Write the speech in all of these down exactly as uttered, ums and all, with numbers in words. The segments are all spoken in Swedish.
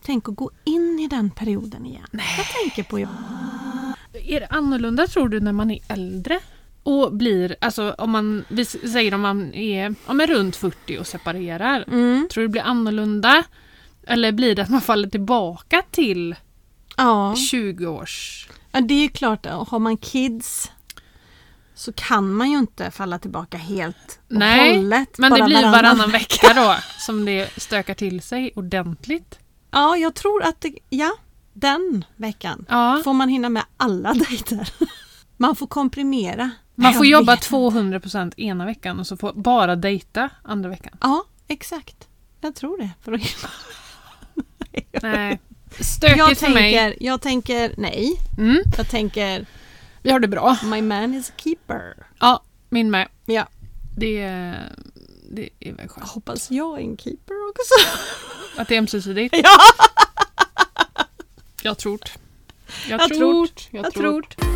tänk att gå in i den perioden igen. Nej. Jag tänker på jag. Är det annorlunda tror du när man är äldre? Och blir, alltså om man, vi säger om man är, om man är runt fyrtio och separerar. Mm. Tror du det blir annorlunda? Eller blir det att man faller tillbaka till Ja. tjugo års? Ja, det är ju klart. Har man kids så kan man ju inte falla tillbaka helt och Nej, hållet. men det bara blir varannan, varannan vecka då som det stökar till sig ordentligt. Ja, jag tror att det, ja, den veckan Ja. får man hinna med alla dejter. Man får komprimera. Man får Jag jobba vet. tvåhundra procent ena veckan och så får bara dejta andra veckan. Ja, exakt. Jag tror det. För att hinna. Nej, stökigt Jag för mig. tänker, jag tänker nej. Mm, Jag tänker vi har det bra. my man is a keeper. Ja, min med. Ja. Det, det är väl Jag skönt. hoppas jag är en keeper också. Att det är ömsesidigt. Ja, Jag tror. Jag, jag tror. tror. Jag, Jag tror. tror.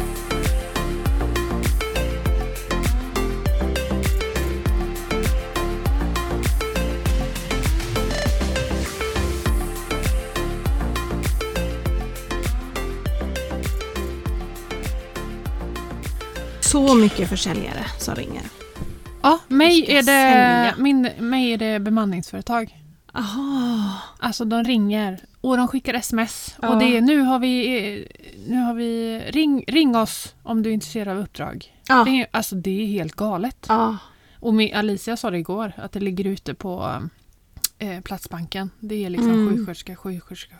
Så mycket försäljare som ringer. Ja, mig ska är, det, sälja. min, mig är det bemanningsföretag. Aha. Alltså de ringer och de skickar sms. Ja. Och det är nu har vi, nu har vi ring, ring oss om du är intresserad av uppdrag. Ja. Ring, alltså det är helt galet. Ja. Och med Alicia sa det igår att det ligger ute på eh, Platsbanken. Det är liksom Mm. sjuksköterska, sjuksköterska.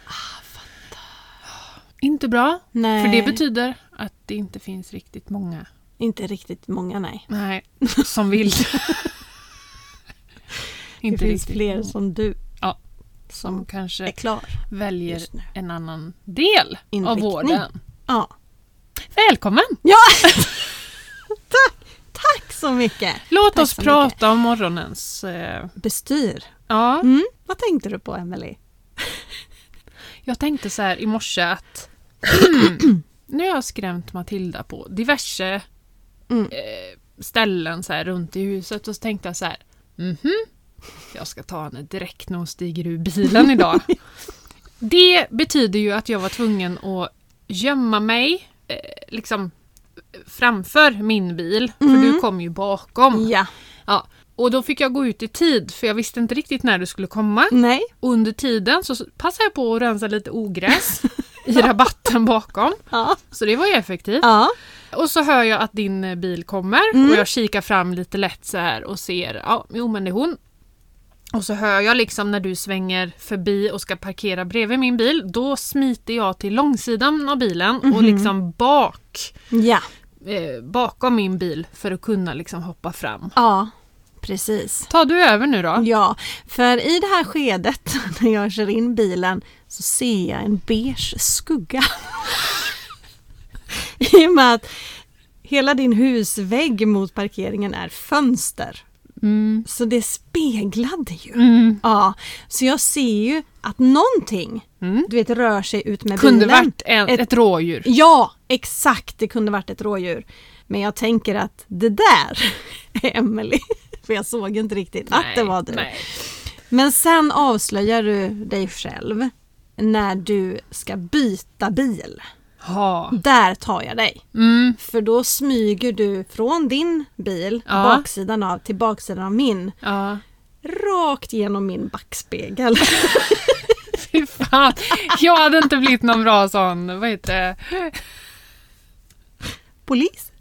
Inte bra. Nej. För det betyder att det inte finns riktigt många. Inte riktigt många, nej. Nej, som vill. Det inte finns riktigt fler många. som du. Ja. Som Som kanske är klar. väljer just nu. en annan del av Inriktning. vården. Ja. Välkommen! Ja. Tack. Tack så mycket. Låt Tack oss så prata mycket. om morgonens... Eh, Bestyr. ja, Mm. Vad tänkte du på, Emily? jag tänkte så här i morse att nu har jag skrämt Matilda på diverse Mm. eh, ställen så här runt i huset och så tänkte jag så här, mhm, jag ska ta henne direkt när hon stiger ur bilen idag. Det betyder ju att jag var tvungen att gömma mig eh, liksom framför min bil, för Mm. du kom ju bakom. Ja. Ja. Och då fick jag gå ut i tid för jag visste inte riktigt när du skulle komma. Nej. Och under tiden så passade jag på att rensa lite ogräs i rabatten bakom. Ja. Så det var ju effektivt. Ja. Och så hör jag att din bil kommer Mm. och jag kikar fram lite lätt så här och ser, ja, jo men det är hon. Och så hör jag liksom när du svänger förbi och ska parkera bredvid min bil, då smiter jag till långsidan av bilen och Mhm. liksom bak, Ja. eh, bakom min bil för att kunna liksom hoppa fram. Ja. Precis. Tar du över nu då? Ja, för i det här skedet när jag kör in bilen så ser jag en beige skugga. I och med att hela din husvägg mot parkeringen är fönster. Mm. Så det speglade ju. Mm. Ja, så jag ser ju att någonting, Mm. du vet, rör sig ut med Kunde bilen. varit en, Ett- ett rådjur. Ja, exakt. Det kunde varit ett rådjur. Men jag tänker att det där är Emily. För jag såg inte riktigt att det var du. Nej. Men sen avslöjar du dig själv när du ska byta bil. Ha. Där tar jag dig. Mm. För då smyger du från din bil, Ja. baksidan av, till baksidan av min. Ja. Rakt genom min backspegel. Fy fan. Jag hade inte blivit någon bra sån, vad heter det? Polis.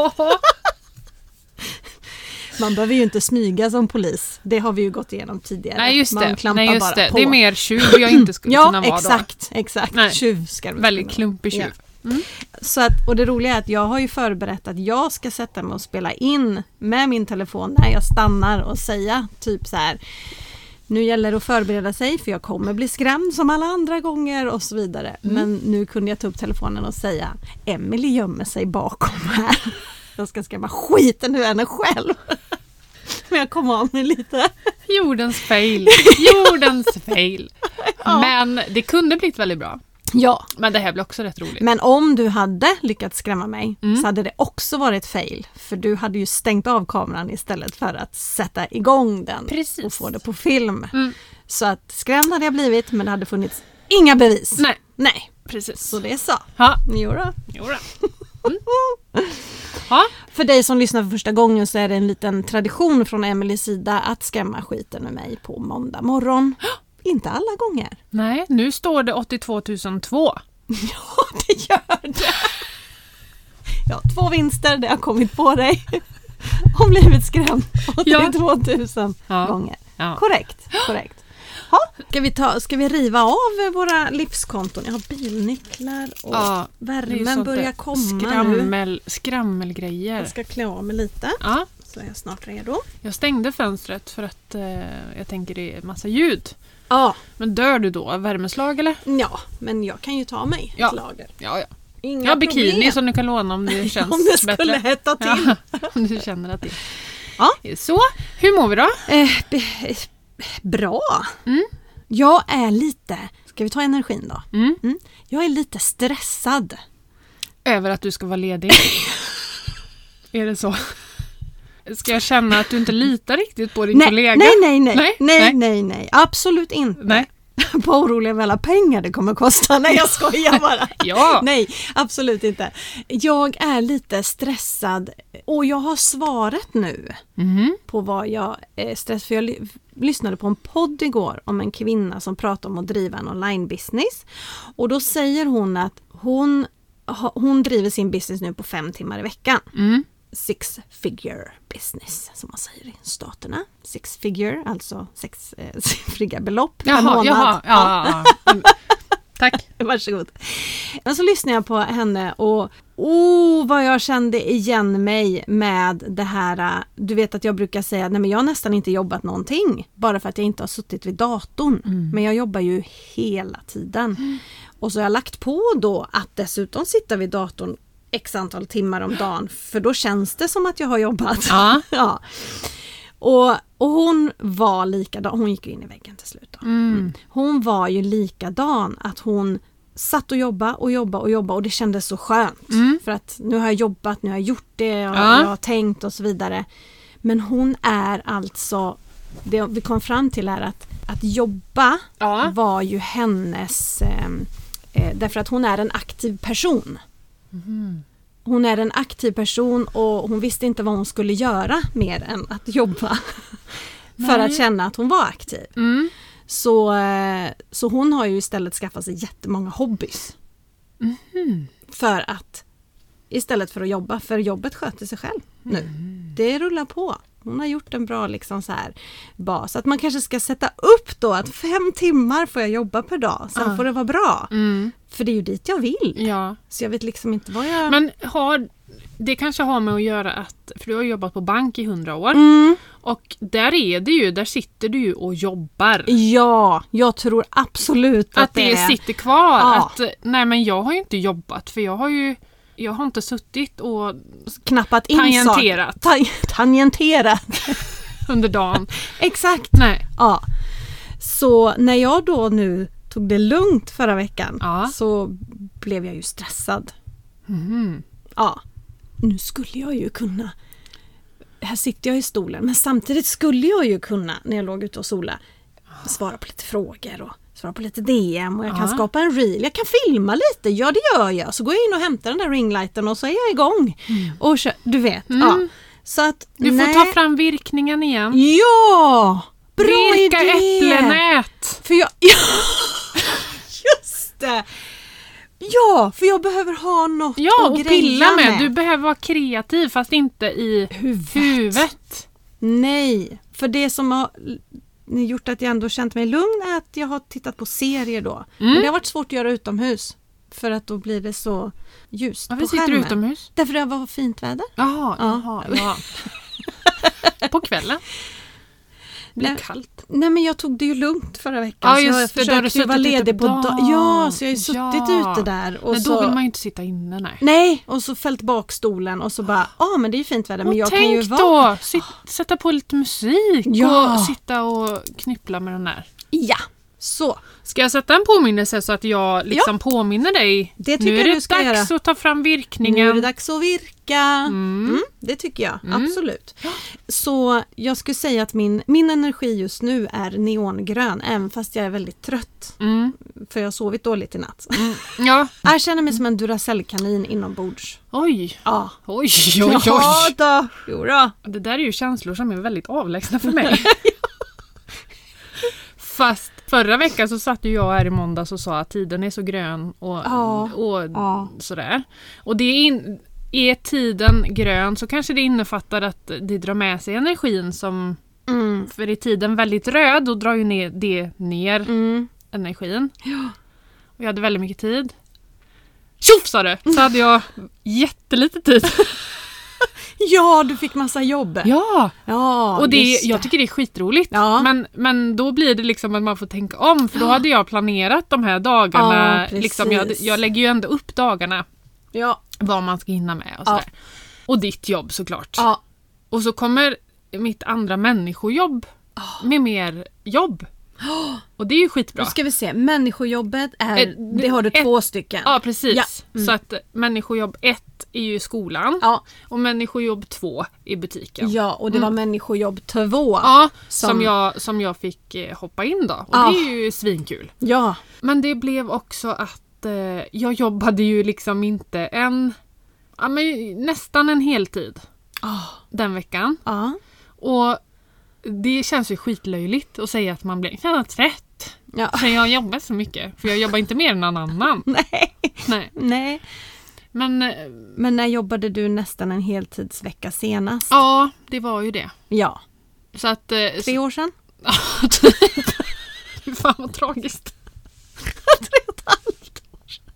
Man behöver ju inte smyga som polis. Det har vi ju gått igenom tidigare. Nej just Man det, klampar Nej, just bara det. på. Det är mer tjuv jag inte skulle Ja, kunna vara exakt, exakt. Nej. Tjuv ska då. du Väldigt kunna klumpig tjuv. Ja. Mm. Så att, och det roliga är att jag har ju förberett att jag ska sätta mig och spela in med min telefon när jag stannar och säga typ så här: nu gäller det att förbereda sig för jag kommer bli skrämd som alla andra gånger och så vidare. Mm. Men nu kunde jag ta upp telefonen och säga: Emily gömmer sig bakom här. Jag ska skrämma skiten ur henne själv. Men jag kom av mig lite. Jordens fail. Jordens fail. Ja. Men det kunde blivit väldigt bra. Ja. Men det här blir också rätt roligt. Men om du hade lyckats skrämma mig Mm. så hade det också varit fail. För du hade ju stängt av kameran istället för att sätta igång den. Precis. Och få det på film. Mm. Så att skrämd hade jag blivit, men det hade funnits inga bevis. Nej, Nej. precis. Så det är så. Ja, Jo då. jo då. Mm. Ja. För dig som lyssnar för första gången så är det en liten tradition från Emelies sida att skrämma skiten med mig på måndag morgon. Inte alla gånger. Nej, nu står det åttiotvå tusen två. Ja, det gör det. Ja, två vinster, det har kommit på dig. Om blivit skrämd åttiotvå tusen Ja. gånger. Ja. Korrekt, korrekt. Ha, ska, vi ta, ska vi riva av våra livskonton? Jag har bilnycklar och Ja, det är ju värmen sånt börjar där komma nu. Skrammel, skrammelgrejer. Jag ska klä av mig lite, Ja, så är jag snart redo. jag stängde fönstret för att eh, jag tänker det är massa ljud. Ja, Men dör du då av värmeslag eller? ja, men jag kan ju ta mig Ja. ett lager. Ja, ja. Inga Jag har bikini problem. som du kan låna om det känns Om det skulle bättre. hetta till. Ja, om du känner att det Ja. Så, hur mår vi då? Eh, be- bra. Mm. Jag är lite, ska vi ta energin då? Mm. Mm. Jag är lite stressad. Över att du ska vara ledig. Är det så? Ska jag känna att du inte litar riktigt på din Nej, kollega? nej, nej, nej, Nej, nej, nej. nej, nej, absolut inte. Nej. På oroliga över alla pengar det kommer kosta. Nej, jag skojar bara. Ja. Nej, absolut inte. Jag är lite stressad och jag har svaret nu Mhm. på vad jag är stressad för. Jag ly- lyssnade på en podd igår om en kvinna som pratar om att driva en online-business. Och då säger hon att hon, ha- hon driver sin business nu på fem timmar i veckan. Mm. Six figure business som man säger i staterna. Six figure, alltså sexsiffriga eh, belopp per Jaha, månad. jaha, ja, ja, ja. Mm. Tack. Varsågod. Men så lyssnade jag på henne och oh, vad jag kände igen mig med det här. Du vet att jag brukar säga nej, men jag har nästan inte jobbat någonting bara för att jag inte har suttit vid datorn. Mm. Men jag jobbar ju hela tiden. Mm. Och så har jag lagt på då att dessutom sitta vid datorn x antal timmar om dagen. För då känns det som att jag har jobbat. Ja. Ja. Och, och hon var likadan. Hon gick in i väggen till slut. Då. Mm. Hon var ju likadan. Att hon satt och jobbade och jobbade och jobbade. Och det kändes så skönt. Mm. För att nu har jag jobbat, nu har jag gjort det. Och Ja. jag har tänkt och så vidare. Men hon är alltså... Det vi kom fram till är att, att jobba Ja. var ju hennes... Eh, eh, därför att hon är en aktiv person. Mm. Hon är en aktiv person och hon visste inte vad hon skulle göra mer än att jobba för Nej. att känna att hon var aktiv. Mm. Så, eh, så hon har ju istället skaffat sig jättemånga hobbys. Mhm. För att istället för att jobba, för jobbet sköter sig själv nu. Mm. Det rullar på. Hon har gjort en bra liksom så här bas. Att man kanske ska sätta upp då att fem timmar får jag jobba per dag. Sen Ja. får det vara bra. Mm. För det är ju dit jag vill. Ja. Så jag vet liksom inte vad jag... Men har, det kanske har med att göra att, för du har jobbat på bank i hundra år. Mm. Och där är det ju, där sitter du ju och jobbar. Ja, jag tror absolut att, Att det sitter kvar. Ja. Att, nej men jag har ju inte jobbat för jag har ju, jag har inte suttit och knappat in tangenterat Ta- tangenterat. under dagen. Exakt. Nej. Ja. Så när jag då nu tog det lugnt förra veckan Ja. så blev jag ju stressad. Mhm. Ja. Nu skulle jag ju kunna, här sitter jag i stolen, men samtidigt skulle jag ju kunna när jag låg ute och sola svara på lite frågor och svara på lite D M och jag kan Ja. skapa en reel. Jag kan filma lite, ja det gör jag. Så går jag in och hämtar den där ringlighten och så är jag igång. Och kö- du vet, Mm. ja. Så att, Du får nej. ta fram virkningen igen. Ja! Bra Virka idé! äpplenät! För jag... Ja, just det! Ja, för jag behöver ha något Ja, att och greja pilla med. med. Du behöver vara kreativ fast inte i Huvudet. huvudet. Nej, för det som har gjort att jag ändå känt mig lugn är att jag har tittat på serier då. Mm. Men det har varit svårt att göra utomhus. För att då blir det så ljust Varför på sitter skärmen. du utomhus? Därför det var fint väder. Jaha, Ja. jaha, ja. På kvällen? Det blir Nej. kallt. Nej, men jag tog det ju lugnt förra veckan. Ja, så just jag det, då har du försökte ju vara suttit ute ledig på på dagen. dagen. Ja, så jag har ju suttit Ja. ute där. Och Nej, så... då vill man ju inte sitta inne, nej. Nej, och så fällt bak stolen och så bara, ja ah, men det är ju fint väder. Men Och jag tänk kan ju vara... då, sit, sätta på lite musik Ja. och sitta och knyppla med den där. Ja, Så. Ska jag sätta en påminnelse så att jag liksom ja. påminner dig? Det tycker nu är jag det du ska dags göra. att ta fram virkningen. Nu är det dags att virka. Mm. Mm, det tycker jag, Mm. absolut. Så jag skulle säga att min, min energi just nu är neongrön, även fast jag är väldigt trött. Mm. För jag har sovit dåligt i natt. Mm. Ja. Jag känner mig som en Duracell-kanin inombords. Oj. Ja. Oj, oj, oj. Ja då. Jo då. Det där är ju känslor som är väldigt avlägsna för mig. Fast förra veckan så satt ju jag här i måndags och sa att tiden är så grön och, Ja. och Ja. sådär. Och det är, in, är tiden grön så kanske det innefattar att det drar med sig energin som... Mm. För är tiden väldigt röd då drar ju ner, det ner Mm. energin. Ja. Och jag hade väldigt mycket tid. Tjoff sa det! Så hade jag jättelite tid. Ja, du fick massa jobb. Ja! Ja, Och det, just det. jag tycker det är skitroligt. Ja. Men, men då blir det liksom att man får tänka om. För då hade jag planerat de här dagarna. Ja, liksom jag, jag lägger ju ändå upp dagarna. Ja. Vad man ska hinna med och sådär. Ja. Och ditt jobb såklart. Ja. Och så kommer mitt andra människojobb med mer jobb. Och det är ju skitbra. Då ska vi se, människojobbet är, Ett- det har du ett- två stycken. Ja, precis. Ja. Mm. Så att människojobb ett är ju skolan. Ja, Och människojobb två i butiken. ja och det var människojobb två. Ja, som, Som- jag, som jag fick eh, hoppa in då. Och Ja. det är ju svinkul. Ja. Men det blev också att eh, jag jobbade ju liksom inte en, ja, men nästan en heltid Oh. den veckan. Ja. Och det känns ju skitlöjligt att säga att man blir jag trött. Ja. För jag jobbar så mycket. För jag jobbar inte mer än någon annan. Nej. Nej. Nej. Men eh, Men när jobbade du nästan en heltidsvecka senast? ja, det var ju det. Ja. Så att... Eh, Tre år sedan? Fy fan vad tragiskt. Tre och ett halvt år sedan.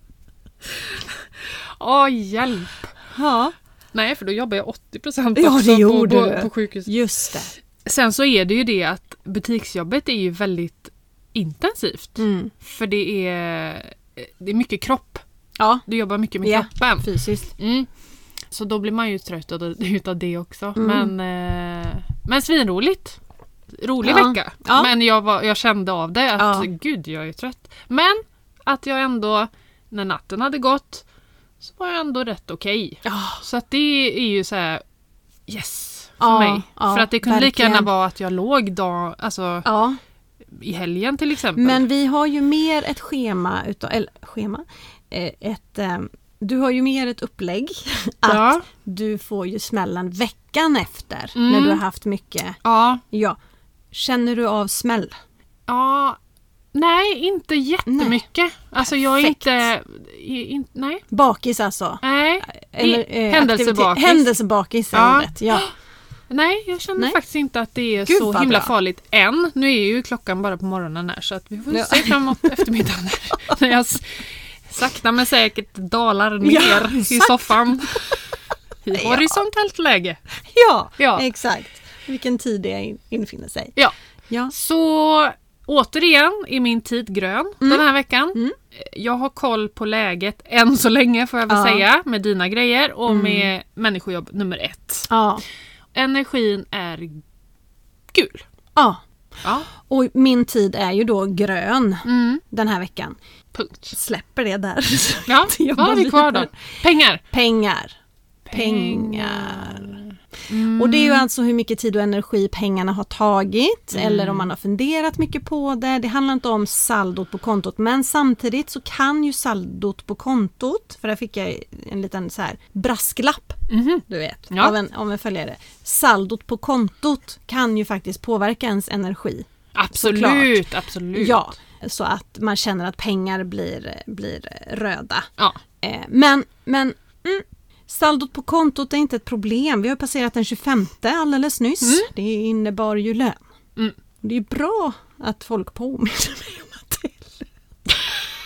Åh, hjälp. Ja. Nej, för då jobbar jag åttio procent Ja, också det på, gjorde på, du. på sjukhus. Just det. Sen så är det ju det att butiksjobbet är ju väldigt intensivt. Mm. För det är, det är mycket kropp. Ja. Du jobbar mycket med Ja, kroppen. fysiskt. Mm. Så då blir man ju trött av- utav det också. Mm. Men, eh, men svinroligt. Rolig Ja. vecka. Ja. Men jag, var, jag kände av det att Ja. gud, jag är trött. Men att jag ändå, när natten hade gått, så var jag ändå rätt okej. Ja. Så att det är ju så här yes för Ja, mig. ja, för att det kunde lika verkligen. gärna vara att jag låg dag, alltså Ja. i helgen till exempel. Men vi har ju mer ett schema utav, eller schema, eh, ett, eh, du har ju mer ett upplägg att ja. du får ju smällen veckan efter Mm. när du har haft mycket. Ja. Ja. Känner du av smäll? Ja. Nej, inte jättemycket. Alltså jag är Perfekt. inte, i- in, nej. Bakis alltså? Nej. Eller, eh, Händelsebakis. aktivitet- Händelsebakis är Ja. ordet, ja. Nej, jag känner Nej. faktiskt inte att det är Gud, så vad himla bra. farligt än. Nu är ju klockan bara på morgonen här så att vi får Ja. se framåt eftermiddagen när, när jag s- sakta men säkert dalar ner Ja, i exakt. soffan i Ja. horisontellt läge. Ja, Ja. exakt. Vilken tid det in- infinner sig. Ja, Ja. så återigen är min tid grön den här veckan. Mm. Jag har koll på läget än så länge får jag väl Ja. säga med dina grejer och Mm. med människojobb nummer ett. Ja. Energin är gul. Ja. Ja, Och min tid är ju då grön mm. den här veckan. punkt. Släpper det där. Ja, Det jobbar vad har vi kvar då? vidare. Pengar. Pengar. Pengar. Mm. Och det är ju alltså hur mycket tid och energi pengarna har tagit Mm. eller om man har funderat mycket på det. Det handlar inte om saldot på kontot, men samtidigt så kan ju saldot på kontot, för där fick jag en liten så här brasklapp, Mhm. du vet, Ja. av, en, av en följare. Saldot på kontot kan ju faktiskt påverka ens energi. Absolut, absolut. Ja, så att man känner att pengar blir, blir röda. Ja. Eh, men men mm, saldot på kontot är inte ett problem. Vi har passerat den tjugofemte alldeles nyss. Mm. Det innebar ju lön. Mm. Det är bra att folk påminner mig om att det är lön.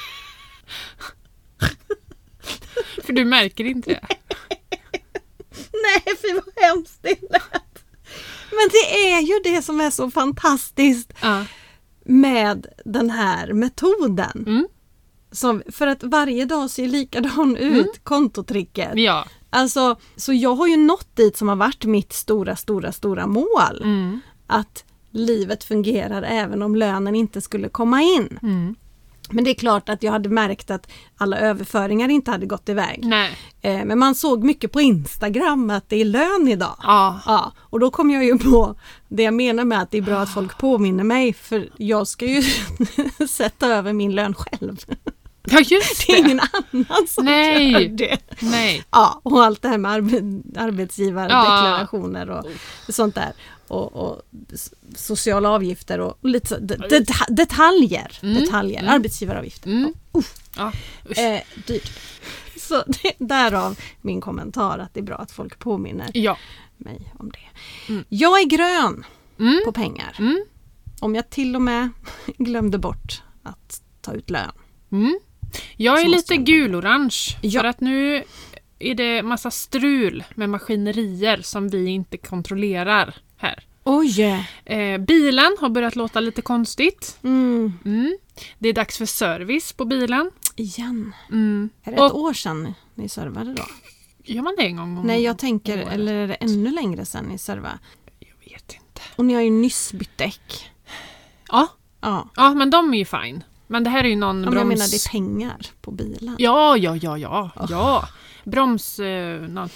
För du märker inte det. Nej, fy vad hemskt det lät. Men det är ju det som är så fantastiskt Ja. med den här metoden. Mm. Som, för att varje dag ser likadan ut, Mm. kontotricket. Ja. Alltså, så jag har ju nått dit som har varit mitt stora, stora, stora mål. Mm. Att livet fungerar även om lönen inte skulle komma in. Mm. Men det är klart att jag hade märkt att alla överföringar inte hade gått iväg. Nej. Eh, men man såg mycket på Instagram att det är lön idag. Ja. Ja, och då kom jag ju på det jag menar med att det är bra att folk påminner mig, för jag ska ju sätta över min lön själv. Ja, just Det det. är ingen annan som Nej. gör det. Nej. Ja, och allt det här med arbe- arbetsgivardeklarationer och sånt där. Och, och s- sociala avgifter och lite så, de, det- detaljer. Mm. detaljer. Mm. Arbetsgivaravgifter. Mm. Oh, Ja, usch. eh, dyrt. Så det, därav min kommentar att det är bra att folk påminner Ja. mig om det. Mm. Jag är grön Mm. på pengar. Mm. Om jag till och med glömde bort att ta ut lön. Mm. Jag är Så måste lite jag- gul-orange Ja. för att nu är det massa strul med maskinerier som vi inte kontrollerar här. Oj! Eh, bilen har börjat låta lite konstigt. Mm. Mm. Det är dags för service på bilen. Igen. Mm. Är det ett Och- år sedan ni servade då? Gör man det en gång om Nej, jag tänker, året? eller är det ännu längre sedan ni servade? Jag vet inte. Och ni har ju nyss bytt däck. Ja. Ja, Ja, men de är ju fine. Men det här är ju någon ja men broms... jag menar det är pengar på bilen. Ja, ja, ja, ja. Oh. ja. Broms... Eh, något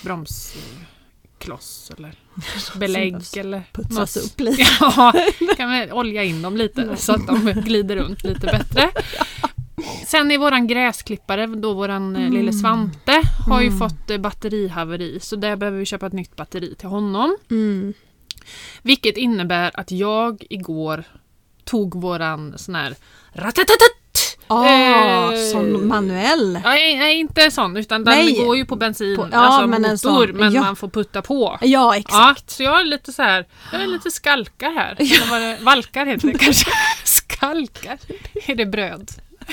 bromskloss eller belägg Som eller... putsas något. upp lite. Ja, kan man olja in dem lite så att de glider runt lite bättre. Sen är våran gräsklippare, då våran mm. lille Svante, har ju Mm. fått eh, batterihaveri. Så där behöver vi köpa ett nytt batteri till honom. Mm. Vilket innebär att jag igår tog våran sån här ratatatat. Ah, Eh, som manuell. Nej, nej, inte sån, utan den Nej. går ju på bensin, På- ja, alltså men en motor, sån, men ja. man får putta på. Ja, Ja, exakt. så jag är lite så här, jag är lite skalkar här. Eller vad det, valkar heter det kanske. Skalkar, är det bröd?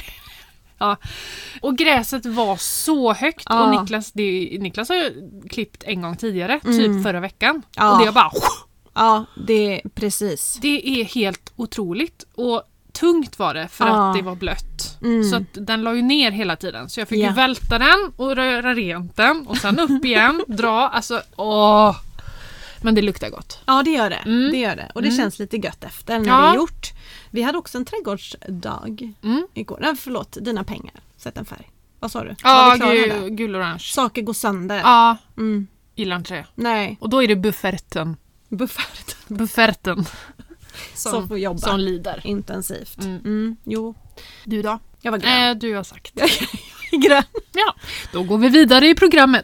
Ja. Och gräset var så högt Ja. och Niklas, det, Niklas har ju klippt en gång tidigare, Mm. typ förra veckan. Ja. Och det är bara, Ja, det är precis. det är helt otroligt. Och tungt var det för Ja. att det var blött. Mm. Så att den la ju ner hela tiden. Så jag fick Ja. ju välta den och röra rent den. Och sen upp igen, dra. Alltså, åh. Men det luktar gott. Ja, det gör det. Mm. Det gör det. Och det Mm. känns lite gött efter när Ja. det är gjort. Vi hade också en trädgårdsdag Mm. igår. Nej, förlåt, dina pengar. Sätt en färg. Vad sa du? Ja, Var vi klara med det? gul, gul-orange. Saker går sönder. Ja, Mm. gillar inte det. Nej, Och då är det bufferten. buffert Bufferten. som, Som, får jobba som lider. intensivt. Mm. Mm. Jo, Du då? jag var grön. Äh, du har sagt. Jag är grön. Ja, då går vi vidare i programmet.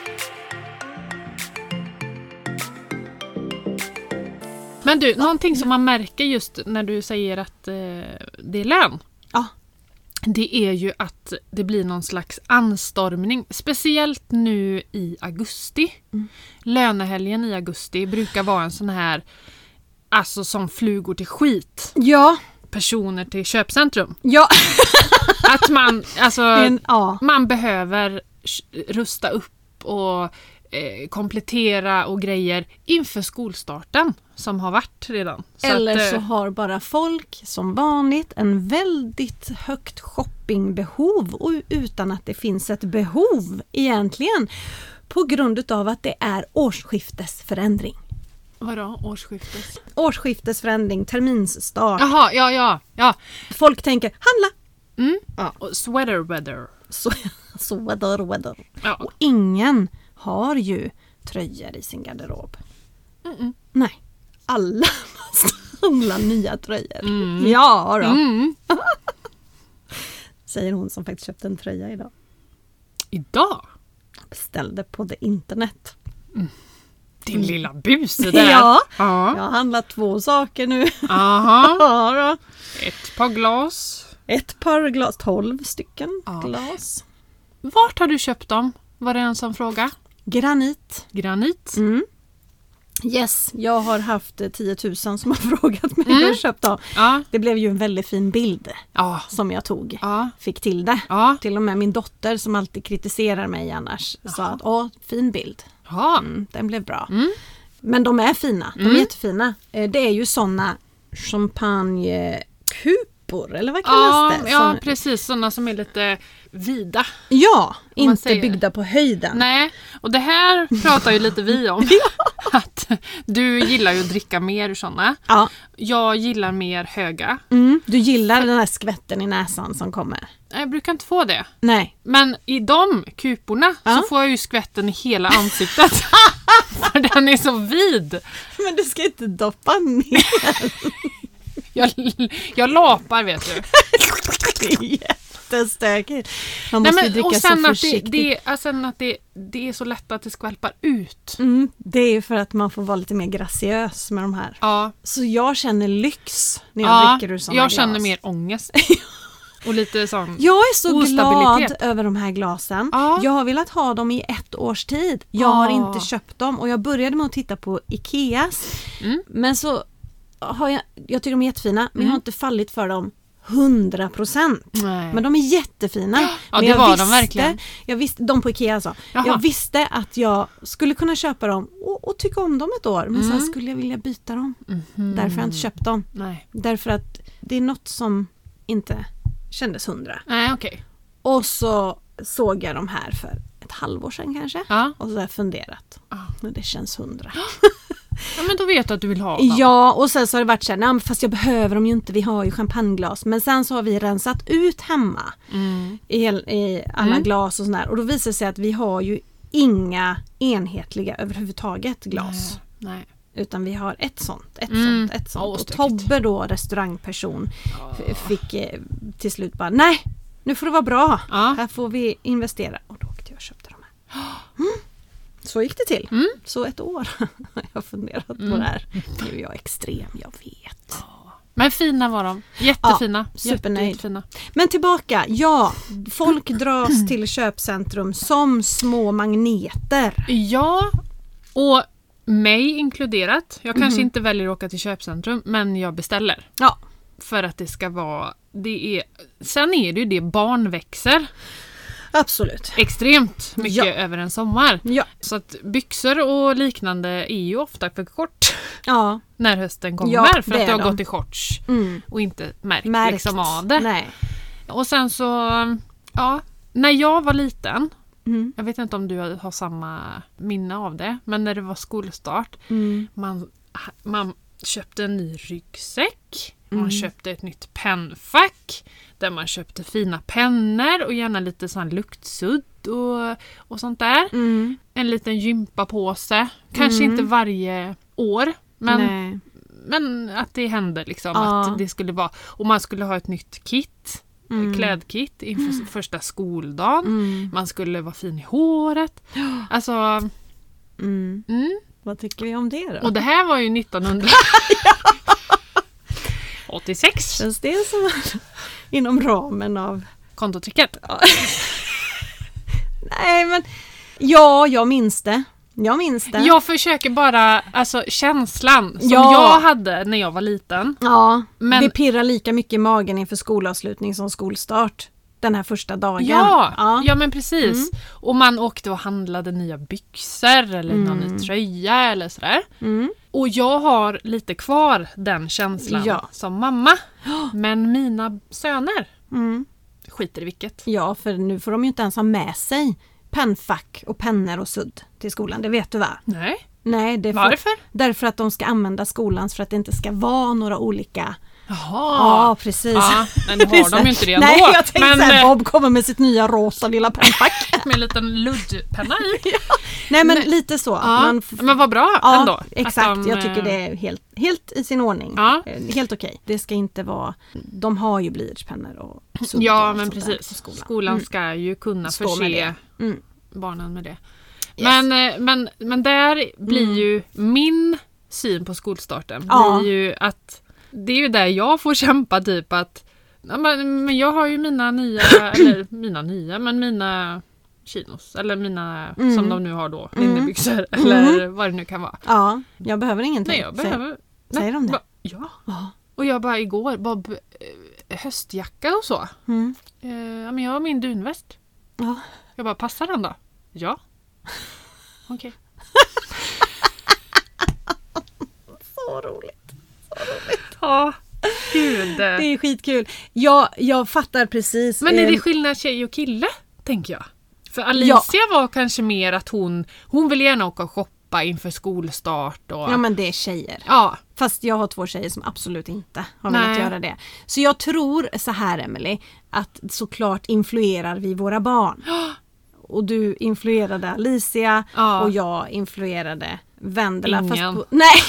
Men du, någonting som man märker just när du säger att eh, det är lön. Ja. Det är ju att det blir någon slags anstormning. Speciellt nu i augusti. Mm. Lönehelgen i augusti brukar vara en sån här, alltså som flugor till skit. Ja, Personer till köpcentrum. ja. Att man, alltså, En, ja. man behöver rusta upp och eh, komplettera och grejer inför skolstarten som har varit redan. Så Eller att, eh, så har bara folk som vanligt en väldigt högt shoppingbehov och utan att det finns ett behov egentligen på grund av att det är årsskiftesförändring. Vadå, årsskiftet? Årsskiftesförändring, terminsstart. Jaha, ja, ja, ja. Folk tänker handla. Mm. Ja. Och sweater weather. Så, så weather, weather. Ja. Och ingen har ju tröjor i sin garderob. Mm-mm. Nej, alla måste handla nya tröjor. Mm. Ja då. Mm. Säger hon som faktiskt köpte en tröja idag. Idag? Beställde på det internet. Din lilla bus det där. Ja, Ja. jag har handlat två saker nu. Aha. Ja då. Ett par glas. Ett par glas, tolv stycken Ja. glas. Vart har du köpt dem? Var det en som fråga? Granit. Granit. Mm. Yes, jag har haft eh, tio tusen som har frågat mig Mm. hur jag köpt dem. Ja. Det blev ju en väldigt fin bild Ja. som jag tog. Ja. Fick till det. Ja. Till och med min dotter som alltid kritiserar mig annars sa att åh, fin bild. Ja. Mm, den blev bra. Mm. Men de är fina, de är Mm. jättefina. Eh, Det är ju såna champagne coupe doppor, eller vad kallas ja, det? Ja, Som... precis. Sådana som är lite vida. Ja, inte säger. byggda på höjden. Nej, och det här pratar ju lite vi om. Att du gillar ju att dricka mer sådana. Ja. Jag gillar mer höga. Mm, du gillar den här skvätten i näsan som kommer. Jag brukar inte få det. Nej. Men i de kuporna Ja. så får jag ju skvätten i hela ansiktet. För den är så vid. Men du ska inte doppa ner. Jag, jag lapar, vet du. Det är jättestökigt. Man måste Nej, men, dricka och så sen att, det, försiktigt. det, alltså, sen att det, det är så lätt att det skvalpar ut. Mm, det är ju för att man får vara lite mer graciös med de här. Ja, Så jag känner lyx när jag ja dricker ur sådana jag glas. känner mer ångest. Och lite sån... Jag är så glad Ostabilitet. över de här glasen. Ja. Jag har velat ha dem i ett års tid. Jag Ja. har inte köpt dem och jag började med att titta på Ikeas. Mm. Men så har jag, jag tycker de är jättefina, men Mm. jag har inte fallit för dem hundra procent. Nej. Men de är jättefina. Ja, men det jag var visste, de verkligen. Jag visste, de på Ikea alltså. Jaha. Jag visste att jag skulle kunna köpa dem och, och tycka om dem ett år. Men Mm. sen skulle jag vilja byta dem. Mhm. Därför har jag inte köpt dem. Nej, Därför att det är något som inte kändes hundra. Nej okej. Och så såg jag de här för ett halvår sedan kanske. Ja. Och så har jag funderat. Ja. Och det känns hundra. Ja, men då vet du att du vill ha dem. Ja, och sen så har det varit så här, nej, men fast jag behöver dem ju inte, vi har ju champagneglas. Men sen så har vi rensat ut hemma Mm. i, hel, i alla Mm. glas och sådär. Och då visar det sig att vi har ju inga enhetliga överhuvudtaget glas. Nej. Nej. Utan vi har ett sånt, ett Mm. sånt, ett sånt. Åh, och stökigt. Tobbe då, restaurangperson, f- fick eh, till slut bara, nej, nu får det vara bra. Ja. Här får vi investera. Och då åkte jag och köpte de här. Mm. Så gick det till. Mm. Så ett år har jag funderat på Mm. det här. Nu är jag extrem, jag vet. Men fina var de. Jättefina. Ja, supernöjd. Jättefina. Men tillbaka, ja, folk dras till köpcentrum som små magneter. Ja, och mig inkluderat. Jag kanske Mhm. inte väljer att åka till köpcentrum, men jag beställer. Ja, För att det ska vara... Det är, sen är det ju det, barn växer absolut. extremt mycket Ja. över en sommar. Ja, Så att byxor och liknande är ju ofta för kort ja. när hösten kommer. Ja, för det att du är har de. gått i shorts Mm. och inte märkt, Märkt. liksom av det. Nej. Och sen så, ja, när jag var liten, Mm. jag vet inte om du har samma minne av det, men när det var skolstart, Mm. man, man köpte en ny ryggsäck, man Mm. köpte ett nytt pennfack, där man köpte fina pennor och gärna lite sån luktsudd och, och sånt där. Mm. En liten gympapåse, kanske Mm. inte varje år, men, Nej. men att det hände liksom, Ja. att det skulle vara, och man skulle ha ett nytt kit, Mm. klädkit inför första skoldagen. Mm. Man skulle vara fin i håret. Alltså, Mm. mm. Vad tycker vi om det då? Och det här var ju nittonhundraåttiosex. Känns det som inom ramen av... Kontotricket. Nej, men... Ja, jag minns det. Jag minns det. Jag försöker bara, alltså känslan som Ja. jag hade när jag var liten. Ja, Men- det pirrar lika mycket i magen inför skolavslutning som skolstart. Den här första dagen. Ja, ja. ja men precis. Mm. Och man åkte och handlade nya byxor eller någon Mm. ny tröja eller sådär. Mm. Och jag har lite kvar den känslan Ja. som mamma. Men mina söner Mm. skiter i vilket. Ja, för nu får de ju inte ens ha med sig pennfack och pennor och sudd till skolan. Det vet du va? Nej, Nej, det får, varför? därför att de ska använda skolans för att det inte ska vara några olika... Jaha. Ja, precis. Ja, men nu har de ju inte det ändå. Nej, jag tänkte men, såhär, eh, Bob kommer med sitt nya rosa lilla pennfack. med en liten luddpenna i. Nej, men Nej. lite så. Ja, Man f- men vad bra ja, ändå. att exakt. de, jag tycker det är helt, helt i sin ordning. Ja. Eh, Helt okej. Det ska inte vara... De har ju blyertspennor och sudd och Ja, allt men sånt där precis. på skolan. Skolan Mm. ska ju kunna Stå med förse det. Mm. barnen med det. Yes. Men, eh, men, men där blir Mm. ju min syn på skolstarten Ja. blir ju att det är ju där jag får kämpa typ att ja, men, men jag har ju mina nya, eller mina nya, men mina chinos, eller mina Mm. som de nu har då, Mm. linnebyxor, eller vad det nu kan vara. Ja, jag behöver ingenting. Nej, jag Säger- behöver... säger de det? Ba, ja. Ja. Och jag bara igår, Bob, eh, höstjacka och så. Mm. Eh, ja, men jag har min dunväst. Ja. Jag bara, passar den då? Ja. Okej. Så roligt. Ja. Gud. Det är skitkul. Jag, jag fattar precis. Men är det eh, skillnad tjej och kille, tänker jag? För Alicia Ja. var kanske mer att hon, hon vill gärna åka och shoppa inför skolstart. Och, Ja, men det är tjejer. ja. Fast jag har två tjejer som absolut inte har Nej. velat göra det. Så jag tror så här, Emily, att såklart influerar vi våra barn. Och du influerade Alicia Ja. och jag influerade Vendela. Ingen. Fast på, nej.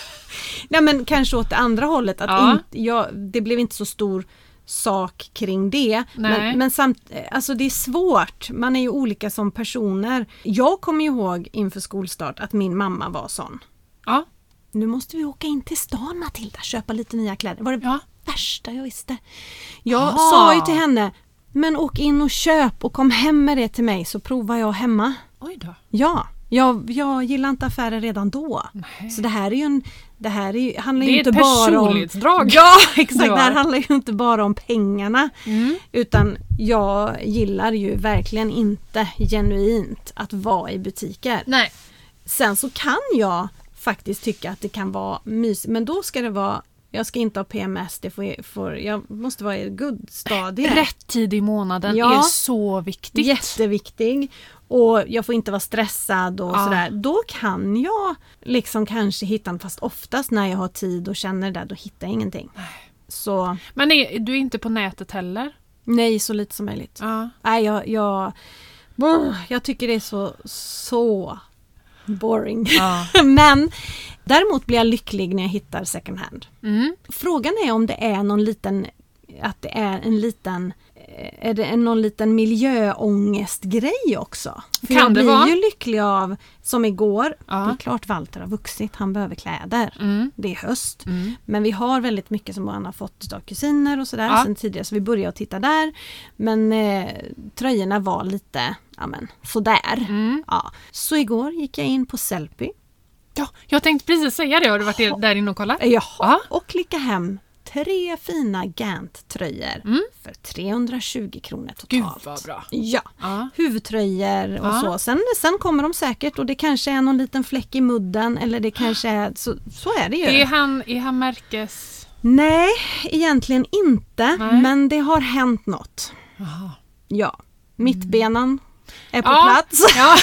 nej, men kanske åt det andra hållet. Att Ja. inte, ja, det blev inte så stor sak kring det. Nej. Men, men samt, alltså det är svårt. Man är ju olika som personer. Jag kommer ihåg inför skolstart att min mamma var sån. Ja. Nu måste vi åka in till stan, Matilda, köpa lite nya kläder. Det var det Ja. värsta jag visste. Jag Aha. sa ju till henne, men åk in och köp och kom hem med det till mig så provar jag hemma. Oj då. Ja, jag, jag gillar inte affärer redan då. Nej. Så det här är ju en, det här är ju, handlar ju Det är inte ett bara om... personlighetsdrag. Ja, exakt. Ja. Det här handlar ju inte bara om pengarna. Mm. Utan jag gillar ju verkligen inte genuint att vara i butiker. Nej. Sen så kan jag faktiskt tycka att det kan vara mysigt. Men då ska det vara, jag ska inte ha P M S, det får, får, jag måste vara i guldstadie. Rätt tid i månaden Ja. är så viktigt. Jätteviktig. Och jag får inte vara stressad och Ja. sådär. Då kan jag liksom kanske hitta, fast oftast när jag har tid och känner det där, då hittar jag ingenting. Så Men är, du är inte på nätet heller? nej, så lite som möjligt. Ja. Nej, jag, jag, brr, jag tycker det är så, så boring. Ja. Men däremot blir jag lycklig när jag hittar second hand. Mm. Frågan är om det är någon liten, att det är en liten, är det en, någon liten miljöångestgrej också? För Kan jag det blir vara? ju lycklig av, som igår, Ja. det är klart Walter har vuxit, han behöver kläder. Mm. Det är höst. Mm. Men vi har väldigt mycket som han har fått av kusiner och sådär Ja. sen tidigare, så vi började titta där. Men eh, tröjorna var lite, ja men, sådär. Mm. Ja. Så igår gick jag in på Sellpy. Ja, jag tänkte precis säga det. Har du varit där inne och kollat? Jaha, Ja. och klicka hem tre fina Gant-tröjor Mm. för trehundratjugo kronor Gud totalt. vad bra. Ja, Ja. huvudtröjor och Ja. så. Sen, sen kommer de säkert och det kanske är någon liten fläck i mudden eller det kanske är, så, så är det ju. Är han, är han märkes... Nej, egentligen inte, Nej. men det har hänt något. Jaha. Ja, mittbenan är på Ja. plats. Ja.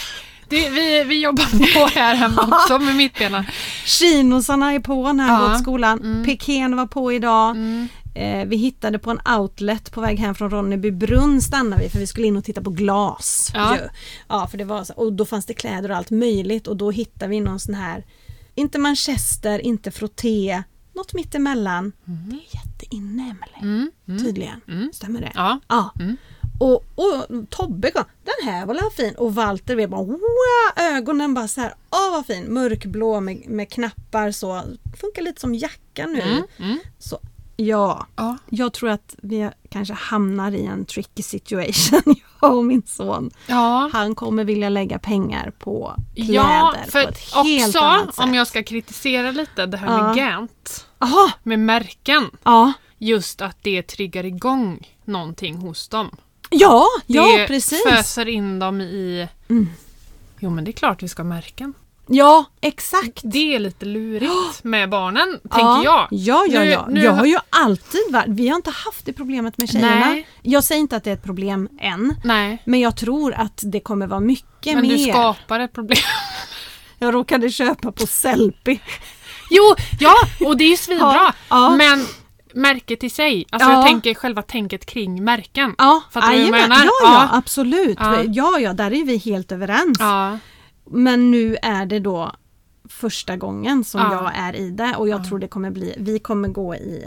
Det, vi, vi jobbar på här hemma också med mittbena. Chinosarna är på när jag Ja. går till skolan. Mm. Pikén var på idag. Mm. Eh, vi hittade på en outlet på väg hem från Ronnebybrunn stannade vi för vi skulle in och titta på glas. Ja. ju. Ja, för det var så, och då fanns det kläder och allt möjligt och då hittade vi någon sån här, inte manchester, inte frotté, något mittemellan. Mm. Det är jätteinne, Emelie. Mm. Mm. Tydligen. Mm. Stämmer det? Ja. Ja. Mm. Och, och Tobbe kom, den här var la fin. Och Walter vi bara, wow, ögonen bara så här, åh vad fin, mörkblå med, med knappar så. Funkar lite som jacka nu. Mm. Mm. Så ja, Ja. jag tror att vi kanske hamnar i en tricky situation, jag och min son. Ja. Han kommer vilja lägga pengar på kläder Ja, för på ett helt också annat sätt. om jag ska kritisera lite det här Ja. med Gant, Aha, med märken, ja. just att det triggar igång någonting hos dem. Ja, ja det precis. föser in dem i... Mm. Jo, men det är klart vi ska ha märken. Ja, exakt. Det är lite lurigt med barnen, Ja, tänker jag. Ja, ja, Nu- ja. nu jag har- har ju alltid varit, vi har inte haft det problemet med tjejerna. Nej. Jag säger inte att det är ett problem än, Nej, men jag tror att det kommer vara mycket men mer. du skapar ett problem. Jag råkade köpa på Sellpy. Jo, ja, och det är ju svinbra. Ja, ja. Men märket i sig, alltså Ja. jag tänker själva tänket kring märken. Ja, Fattar du vad jag jajamän. menar? Ja, Ja. ja, absolut. Ja. Ja. ja, där är vi helt överens. Ja. Men nu är det då första gången som Ja. jag är i det och jag Ja. tror det kommer bli, vi kommer gå i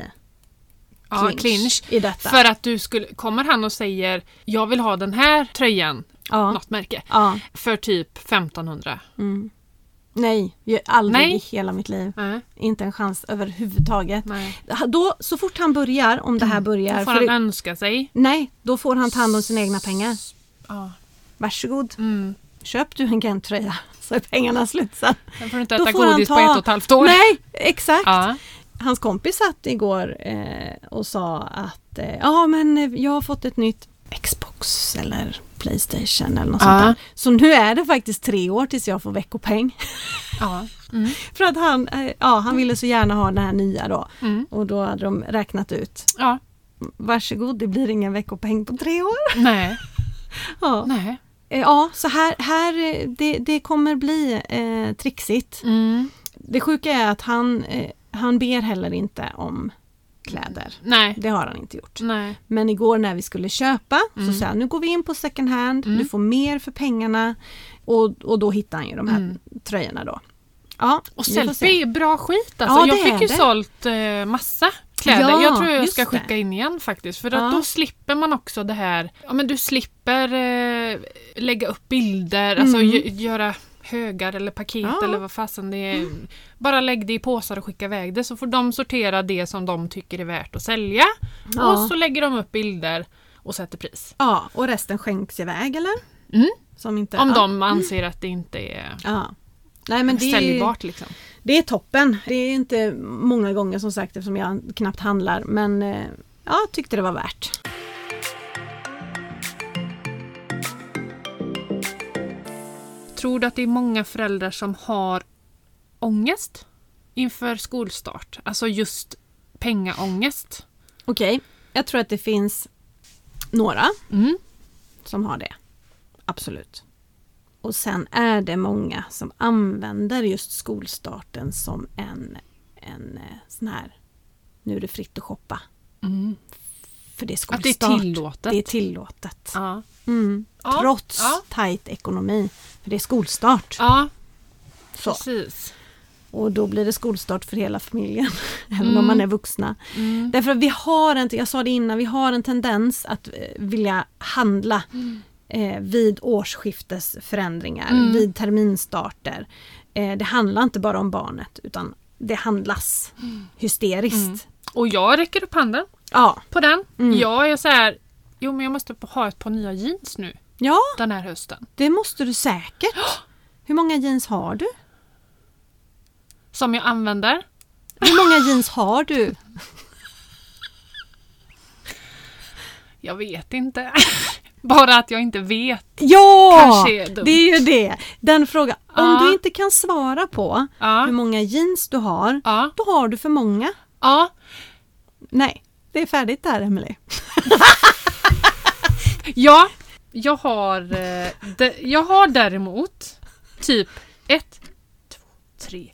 Ja, clinch, clinch. i detta. För att du skulle, kommer han och säger jag vill ha den här tröjan, ja. något märke, Ja. för typ femtonhundra. Mm. Nej, jag- aldrig Nej. i hela mitt liv. Nej, Inte en chans överhuvudtaget. nej. Då, så fort han börjar, om det här börjar, Då får för han det, önska sig. nej, då får han ta hand om sina egna pengar. Ja. Varsågod, Mm. köp du en Gent-tröja så är pengarna slut sen. Sen får du inte Då äta får han godis ta- på ett och ett halvt år. Nej, exakt. Ja. Hans kompis satt igår eh, och sa att eh, ja men eh, jag har fått ett nytt Xbox eller PlayStation eller något Ja. sånt där. Så nu är det faktiskt tre år tills jag får veckopeng. Ja. Mm. För att han, eh, ja, han ville så gärna ha den här nya då. Mm. Och då hade de räknat ut. Ja. Varsågod, det blir ingen veckopeng på tre år. Nej. Ja, Nej. Eh, ja så här, här eh, det, det kommer bli eh, trixigt. Mm. Det sjuka är att han, eh, han ber heller inte om kläder. Nej. Det har han inte gjort. Nej. Men igår när vi skulle köpa Mm. så sa han, nu går vi in på second hand, Mm. du får mer för pengarna. Och, och då hittar han ju de här Mm. tröjorna då. Ja, Och vi får Sellpy se. är bra skit alltså. Ja, jag det fick är ju det. sålt eh, massa kläder. Ja, jag tror jag just ska det. skicka in igen faktiskt. För Ja. att då slipper man också det här. Ja, men du slipper eh, lägga upp bilder, alltså Mm. gö- göra högar eller paket Ja. eller vad fasen det är. Bara lägg det i påsar och skicka iväg det, så får de sortera det som de tycker är värt att sälja. Ja. Och så lägger de upp bilder och sätter pris. Ja, och resten skänks iväg eller? Mm. Som inte, Om ja. de anser att det inte är Ja. Nej, men det är, säljbart liksom. det är toppen. Det är inte många gånger som sagt eftersom jag knappt handlar. Men eh, ja, tyckte det var värt. Tror du att det är många föräldrar som har ångest inför skolstart? Alltså just pengaångest. Okej, jag tror att det finns några Mm. som har det. Absolut. Och sen är det många som använder just skolstarten som en, en eh, sån här, nu är det fritt att shoppa. Mm. För det är Att skolstart. det är tillåtet. Det är tillåtet. Ja. Mm. Ja, Trots ja. tajt ekonomi. För det är skolstart. Ja, Så. precis. Och då blir det skolstart för hela familjen. Även Mm. om man är vuxna. Mm. Därför att vi har en, jag sa det innan, vi har en tendens att eh, vilja handla Mm. eh, vid årsskiftesförändringar, Mm. vid terminstarter. Eh, det handlar inte bara om barnet utan det handlas hysteriskt. Mm. Och jag räcker upp handen Ja. på den. Mm. Jag är så här, jo men jag måste ha ett par nya jeans nu ja, den här hösten. det måste du säkert. Hur många jeans har du? Som jag använder. Hur många jeans har du? Jag vet inte. Bara att jag inte vet. Ja, Kanske är dumt. det är ju det. Den frågan, om Ja. du inte kan svara på Ja. hur många jeans du har, Ja. då har du för många. Ja. Nej, det är färdigt där, Emelie. Ja, jag har, eh, de, jag har däremot typ ett, två, tre,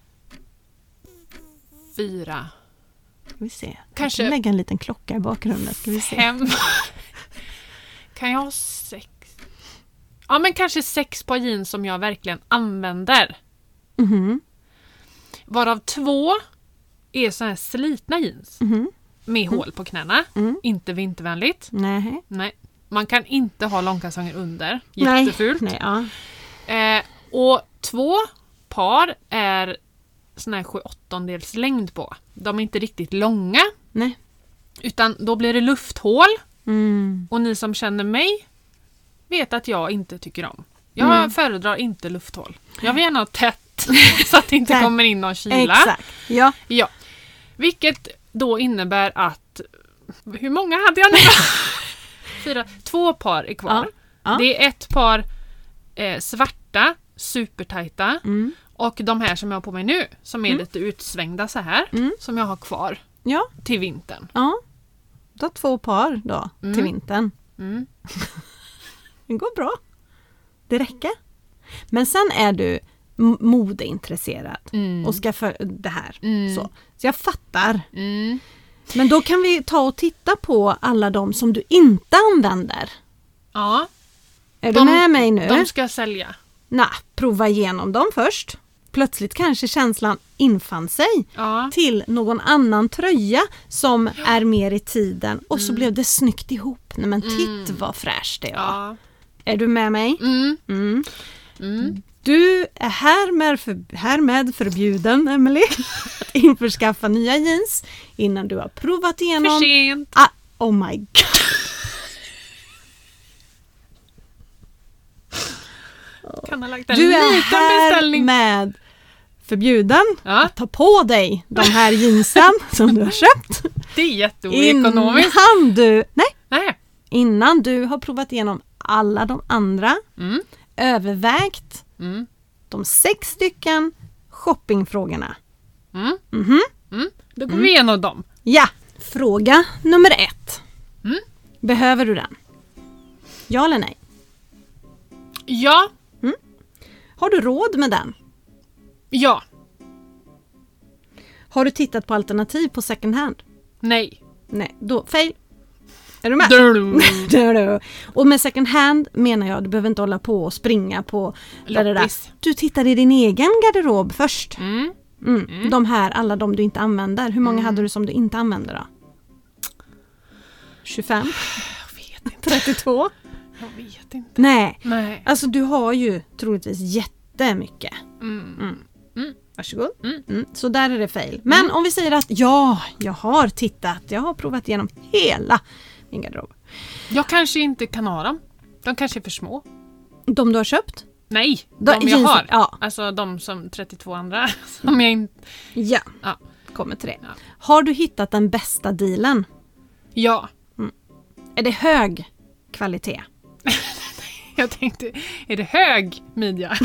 fyra, Ska vi se. Kanske- Jag kan lägga en liten klocka i bakgrunden. Ska vi se. fem. Kan jag ha sex? Ja, men kanske sex par jeans som jag verkligen använder. Mhm, Varav två är så här slitna jeans mhm. med hål på knäna. Mm. Inte vintervänligt. Nej. Nej. Man kan inte ha långkalsonger under. Nej. Jättefult. Nej, ja. Eh, och två par är sån här sju åttondels längd på. De är inte riktigt långa. Nej. Utan då blir det lufthål. Mm. Och ni som känner mig vet att jag inte tycker om. Jag Mm. föredrar inte lufthål. Jag vill gärna ha tätt så att det inte Tätt. kommer in någon kyla. Exakt. Ja. Ja. Vilket då innebär att hur många hade jag nu? Fyra. Två par är kvar. Ja. Ja. Det är ett par eh, svarta, supertajta. Mm. Och de här som jag har på mig nu, som är Mm. lite utsvängda så här, Mm. som jag har kvar Ja. till vintern. Ja. Du har två par då Mm. till vintern. Mm. Det går bra. Det räcker. Men sen är du m- modeintresserad Mm. och ska för det här. Mm. Så. så jag fattar. Mm. Men då kan vi ta och titta på alla de som du inte använder. Ja, Är De- du med mig nu? de ska jag sälja. Nej, prova igenom dem först. Plötsligt kanske känslan infann sig Ja. till någon annan tröja som är mer i tiden. Och så Mm. blev det snyggt ihop. Nej men titt Mm. vad fräscht det var. Ja. Är du med mig? Mm. Mm. Mm. Du är härmed, för, härmed förbjuden, Emelie, att införskaffa nya jeans innan du har provat För igenom. sent. Ah, oh my god. Kan ha lagt en Du är liten beställning. härmed förbjuden Ja, att ta på dig de här jeansen som du har köpt. det är jätteoekonomiskt. Innan du, nej, Nej. Innan du har provat igenom alla de andra, Mm. övervägt Mm. de sex stycken shoppingfrågorna. Mm. Mhm. Mm. Då går vi igenom dem. Ja, fråga nummer ett. Mm. Behöver du den? Ja eller nej? Ja. Har du råd med den? Ja. Har du tittat på alternativ på second hand? Nej. Nej, då fail. Är du med? Dum. Du, du. Och med second hand menar jag, du behöver inte hålla på och springa på där det där. Loppis. Du tittar i din egen garderob först. Mm. Mm. Mm. De här, alla de du inte använder. Hur många hade du som du inte använder då? tjugofem? Jag vet inte. trettiotvå? Jag vet inte. Nej, Nej. alltså du har ju troligtvis jättemycket. Mm. Mm. Mm. Varsågod. Mm. Mm. Så där är det fail. Men Mm. om vi säger att ja, jag har tittat. Jag har provat igenom hela min garderob. Jag kanske inte kan ha dem. De kanske är för små. De du har köpt? Nej, Då- de jag jeans- har. ja. Alltså de som trettiotvå andra. Som jag inte... Ja, Ja. kommer till det. Ja. Har du hittat den bästa dealen? Ja. Är det hög kvalitet? Jag tänkte, är det hög midja?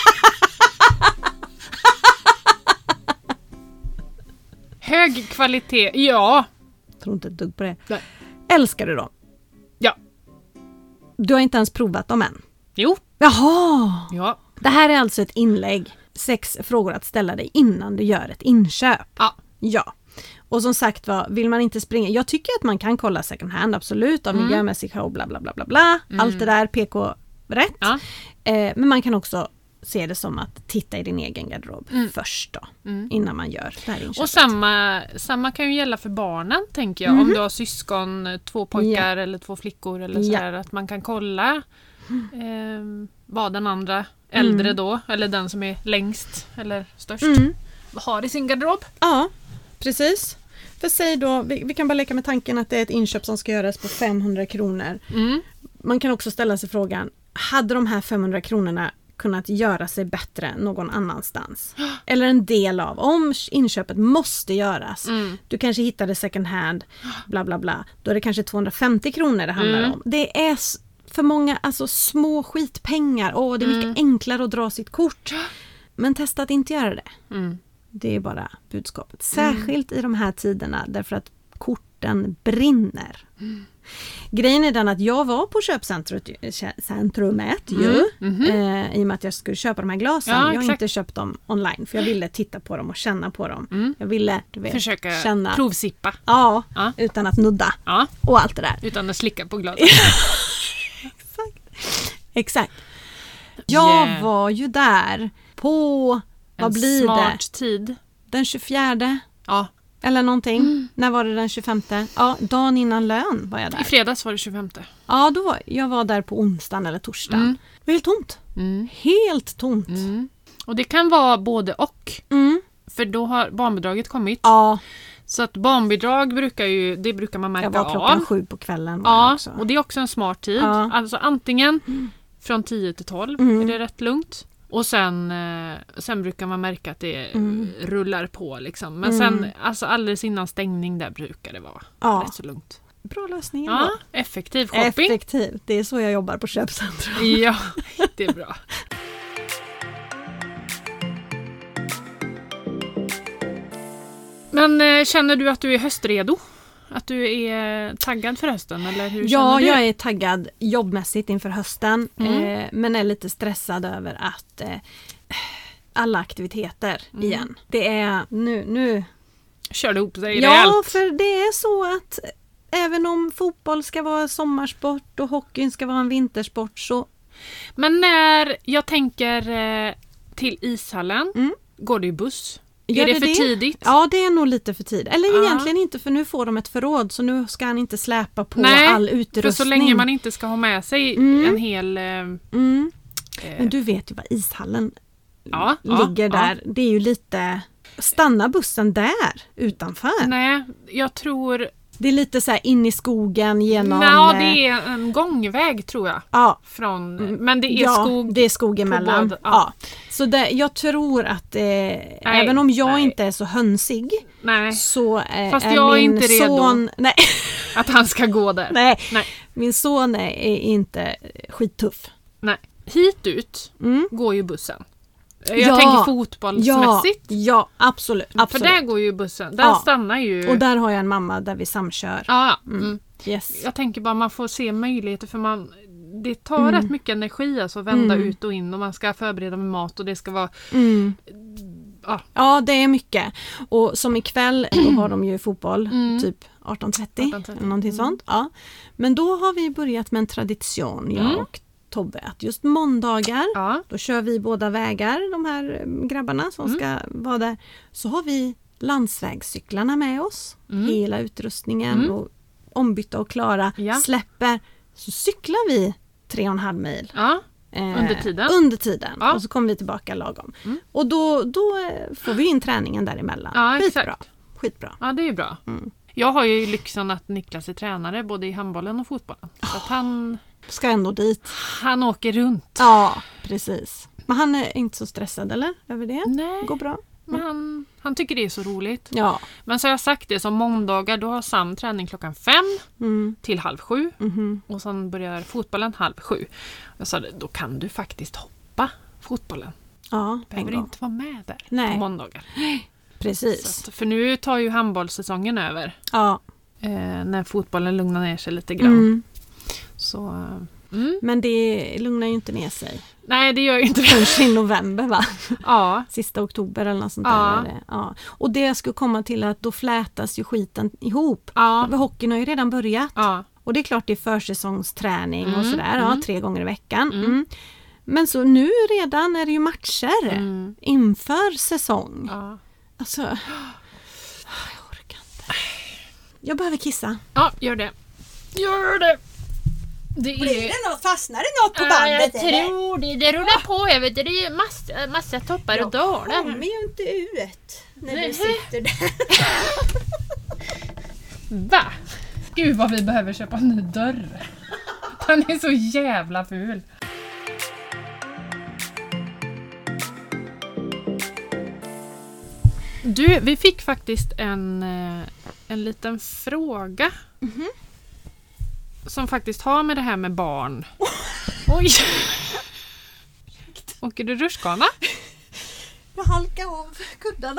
Hög kvalitet, ja. Tror inte ett dugg på det. Nej. Älskar du dem? Ja. Du har inte ens provat dem än? Jo. Jaha! Ja. Det här är alltså ett inlägg. Sex frågor att ställa dig innan du gör ett inköp. Ja. Ja. Och som sagt, vad vill man inte springa? Jag tycker att man kan kolla second hand, absolut, av Mm. miljömässig show, bla bla bla bla bla. Mm. Allt det där, P K-rätt. Ja. Eh, men man kan också se det som att titta i din egen garderob Mm. först då. Mm. Innan man gör det här inköpet. Och samma, samma kan ju gälla för barnen, tänker jag. Mhm. Om du har syskon, två pojkar eller två flickor eller Ja. sådär. Att man kan kolla eh, vad den andra äldre Mm. då, eller den som är längst eller störst, Mm. har i sin garderob. Ja, precis. För säg då, vi, vi kan bara leka med tanken att det är ett inköp som ska göras på femhundra kronor. Mm. Man kan också ställa sig frågan, hade de här femhundra kronorna kunnat göra sig bättre någon annanstans? Eller en del av, om inköpet måste göras. Mm. Du kanske hittade second hand, bla bla bla. Då är det kanske tvåhundrafemtio kronor det handlar Mm. om. Det är s- för många alltså, små skitpengar. Åh, det är mycket Mm. enklare att dra sitt kort. Men testa att inte göra det. Mm. Det är bara budskapet. Särskilt i de här tiderna därför att korten brinner. Mm. Grejen är den att jag var på köpcentrumet centrumet, ju, Mm. Mhm. eh, i och med att jag skulle köpa de här glasen. Ja, jag har exakt. inte köpt dem online för jag ville titta på dem och känna på dem. Mm. Jag ville du vet, Försöka känna, provsippa. ja, Ja. utan att nudda Ja, och allt det där. utan att slicka på glaset. Exakt. Jag Yeah. var ju där på, vad En blir smart det? tid. Den tjugofjärde? Ja, Eller någonting. Mm. När var det den tjugofemte? Ja, dagen innan lön var jag i där. fredags var det tjugofemte. Ja, då var, jag var där på onsdagen eller torsdagen. Mm. Det var helt tomt. Mm. Helt tomt. Mm. Och det kan vara både och. Mm. För då har barnbidraget kommit. Ja, Så att barnbidrag brukar ju, det brukar man märka jag var klockan av. sju på kvällen. Var jag Ja, också. och det är också en smart tid. Ja. Alltså antingen från tio till tolv Mm. är det rätt lugnt. Och sen, eh, sen brukar man märka att det Mm. rullar på liksom. Men Mm. sen, alltså alldeles innan stängning där brukar det vara Ja. rätt så lugnt. Bra lösning Ja, ändå. effektiv shopping. Effektivt. Det är så jag jobbar på köpcentrum. Ja, det är bra. Men eh, känner du att du är höstredo? Att du är taggad för hösten? Eller hur Ja, känner du? jag är taggad jobbmässigt inför hösten. Mm. Eh, men är lite stressad över att eh, alla aktiviteter Mm. igen. Det är nu... nu Kör det ihop sig ja, rejält. för det är så att även om fotboll ska vara sommarsport och hockeyn ska vara en vintersport så... Men när jag tänker eh, till ishallen, Mm. går det ju buss? Gör är det, det för det? tidigt? Ja, det är nog lite för tidigt. Eller Ja. egentligen inte, för nu får de ett förråd så nu ska han inte släpa på Nej, all utrustning. För så länge man inte ska ha med sig Mm. en hel... Eh, Mm. eh, Men du vet ju vad ishallen ja, ja, ligger ja. där. Det är ju lite... Stanna bussen där utanför. Nej, jag tror... Det är lite så här in i skogen genom... Ja, det är en gångväg tror jag. Ja. Från, men det är ja, skog. det är skog emellan. Båda, ja. ja. Så det, jag tror att eh, även om jag nej. inte är så hönsig Nej. så eh, Fast är jag är min inte redo. son... Nej. Att han ska gå där. nej. Nej. Min son är, är inte skittuff. Nej. Hit ut Mm. går ju bussen. Jag ja. tänker fotbollsmässigt. Ja, ja absolut, absolut. För där går ju bussen. Där ja. stannar ju... Och där har jag en mamma där vi samkör. Ja, Mm. mm. Yes. Jag tänker bara man får se möjligheter för man... Det tar Mm. rätt mycket energi alltså att vända Mm. ut och in och man ska förbereda med mat och det ska vara... Mm. Ja. Ja, det är mycket. Och som ikväll då har de ju fotboll, Mm. typ arton trettio, arton trettio. eller någonting Mm. sånt. Ja. Men då har vi börjat med en tradition, jag Mm. och Tobbe, att just måndagar, Ja. då kör vi båda vägar, de här eh, grabbarna som Mm. ska vara där. Så har vi landsvägscyklarna med oss, Mm. hela utrustningen Mm. och ombytta och klara, Ja. släpper. Så cyklar vi tre och en halv mil. Ja. Eh, Under tiden? Under tiden. Ja. Och så kommer vi tillbaka lagom. Mm. Och då, då eh, får vi in träningen däremellan. Ja, Skitbra. exakt. Skitbra. Ja, det är ju bra. Mm. Jag har ju lyxen att Niklas är tränare både i handbollen och fotbollen. Så att han, Ska ändå dit. han åker runt. Ja, precis. Men han är inte så stressad eller? Över det? Nej, Går bra? men han, han tycker det är så roligt. Ja. Men så har jag sagt det, som måndagar då har Sam träning klockan fem Mm. till halv sju. Mhm. Och sen börjar fotbollen halv sju. Jag sa det, då kan du faktiskt hoppa fotbollen. Ja, en Behöver gång. inte vara med där Nej. på måndagar. Precis. Så att, för nu tar ju handbollssäsongen över. Ja. Eh, när fotbollen lugnar ner sig lite grann. Mm. Så, eh, mm. Men det lugnar ju inte ner sig. Nej, det gör ju inte det. Förrän i november va? Ja. Sista oktober eller något sånt Ja. där. Är det. Ja. Och det skulle komma till att då flätas ju skiten ihop. Ja. För hockeyn har ju redan börjat. Ja. Och det är klart det är försäsongsträning och Mm, sådär. Ja, mm. tre gånger i veckan. Mm. Mm. Men så nu redan är det ju matcher Mm. inför säsong. Ja. Alltså, jag orkar inte. Jag behöver kissa. Ja, gör det. Gör det. Det är... något, fastnar det något Ja, jag tror det. Det rullar på. Jag vet, det är massa, massa toppar och dalar. kommer ju inte ut när Nej. du sitter där. Va? Gud vad vi behöver köpa en ny dörr. Den är så jävla ful. Du, vi fick faktiskt en, eh, en liten fråga. Mhm. Som faktiskt har med det här med barn. Oj! Åker du rutschkana? Jag halkar av kuddarna.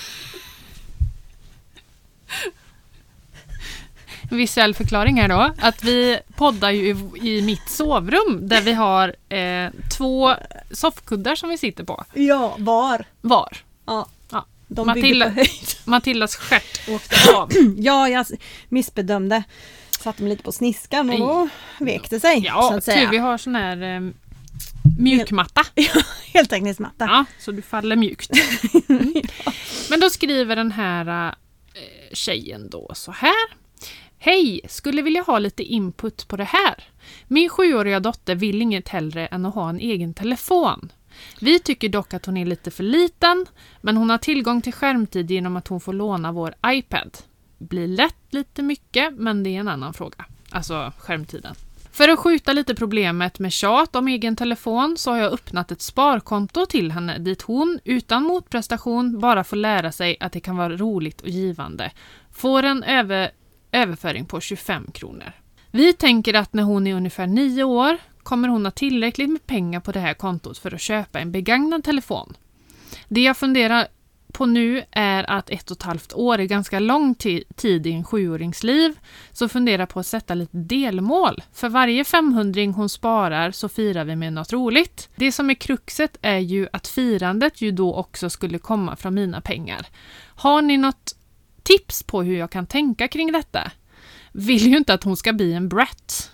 Visuell förklaring här då. Att vi poddar ju i, i mitt sovrum. Där vi har eh, två soffkuddar som vi sitter på. Ja, var. Var. Ja, Ja. de Matilda- bygger på höjd. Matildas stjärt åkte av. Ja, jag missbedömde. Satte mig lite på sniskan och då vek det sig. så Ja, att säga. tur vi har sån här eh, mjukmatta. Heltäckningsmatta. Ja, så du faller mjukt. Mm. Men då skriver den här eh, tjejen då så här. Hej, skulle vilja ha lite input på det här. Min sjuåriga dotter vill inget hellre än att ha en egen telefon. Vi tycker dock att hon är lite för liten, men hon har tillgång till skärmtid genom att hon får låna vår iPad. Blir lätt lite mycket, men det är en annan fråga. Alltså skärmtiden. För att skjuta lite problemet med tjat om egen telefon så har jag öppnat ett sparkonto till henne dit hon utan motprestation bara får lära sig att det kan vara roligt och givande. Får en över, överföring på tjugofem kronor. Vi tänker att när hon är ungefär nio år kommer hon ha tillräckligt med pengar på det här kontot för att köpa en begagnad telefon. Det jag funderar på nu är att ett och ett halvt år är ganska lång tid i en sjuårings liv, så fundera på att sätta lite delmål. För varje femhundring hon sparar så firar vi med något roligt. Det som är kruxet är ju att firandet ju då också skulle komma från mina pengar. Har ni något tips på hur jag kan tänka kring detta? Vill ju inte att hon ska bli en brat.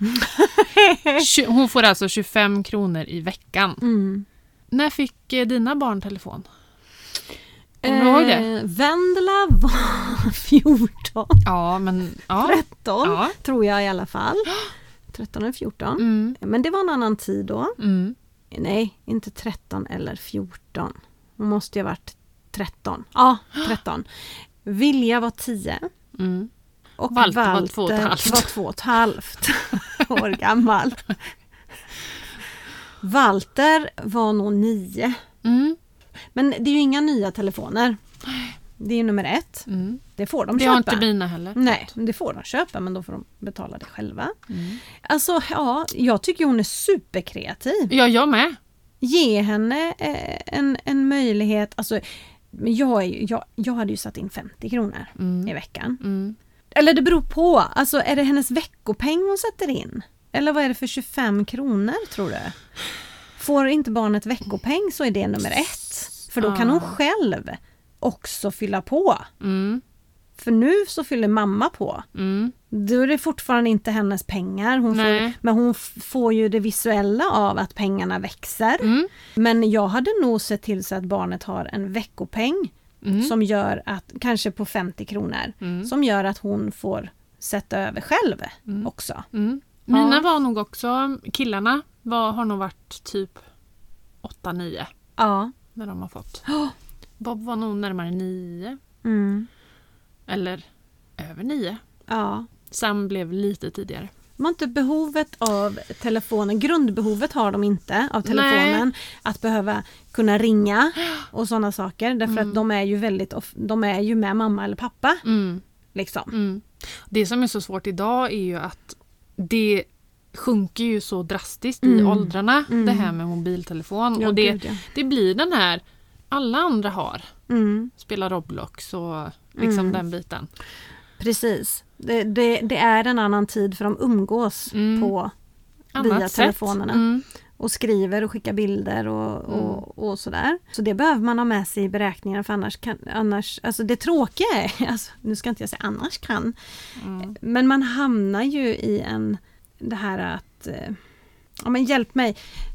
Hon får alltså tjugofem kronor i veckan. Mm. När fick eh, dina barn telefon? Kommer du ihåg det? Eh, Vendela var fjorton. Ja, men... Ja. tretton Ja. tror jag i alla fall. tretton eller fjorton. Mm. Men det var en annan tid då. Mm. Nej, inte tretton eller fjorton. Hon måste ju ha varit tretton. Ja, tretton. Vilja var tio. Mm. Och Walter Walter, var två och ett halvt. var två och ett halvt år gammal. Walter var nog nio. Mm. Men det är ju inga nya telefoner. Det är ju nummer ett. Mm. Det får de Det köpa. har inte mina heller. Nej, det får de köpa, men då får de betala det själva. Mm. Alltså, ja, jag tycker hon är superkreativ. Ja, jag med. Ge henne eh, en, en möjlighet. Alltså, men jag, är ju, jag, jag hade ju satt in femtio kronor Mm. i veckan. Mm. Eller det beror på. Alltså, är det hennes veckopeng hon sätter in? Eller vad är det för tjugofem kronor, tror du? Får inte barnet veckopeng så är det nummer ett. För då kan hon själv också fylla på. Mm. För nu så fyller mamma på. Mm. Då är det fortfarande inte hennes pengar. Hon får, men hon f- får ju det visuella av att pengarna växer. Mm. Men jag hade nog sett till så att barnet har en veckopeng Mm. som gör att, kanske på femtio kronor, Mm. som gör att hon får sätta över själv Mm. också. Mm. Mina Ja. var nog också, killarna var, har nog varit typ åtta nio Ja. när de har fått. Oh. Bob var nog närmare nio Mm. eller över nio. Ja. Sam blev lite tidigare. De har inte behovet av telefonen. Grundbehovet har de inte av telefonen. Nej. Att behöva kunna ringa och sådana saker. Därför Mm. att de är ju väldigt of- de är ju med mamma eller pappa. Mm. Liksom. Mm. Det som är så svårt idag är ju att det sjunker ju så drastiskt i Mm. åldrarna, Mm. det här med mobiltelefon. Ja, och det, gud, ja. det blir den här, alla andra har, Mm. spelar Roblox och liksom Mm. den biten. Precis. Det, det, det är en annan tid för de umgås Mm. på Annat via sätt. telefonerna. Mm. Och skriver och skickar bilder och, och, och sådär. Så det behöver man ha med sig i beräkningarna, för annars kan, annars, alltså det tråkiga är, alltså, nu ska inte jag säga annars kan, Mm. men man hamnar ju i en, det här att, eh, ja men hjälp mig,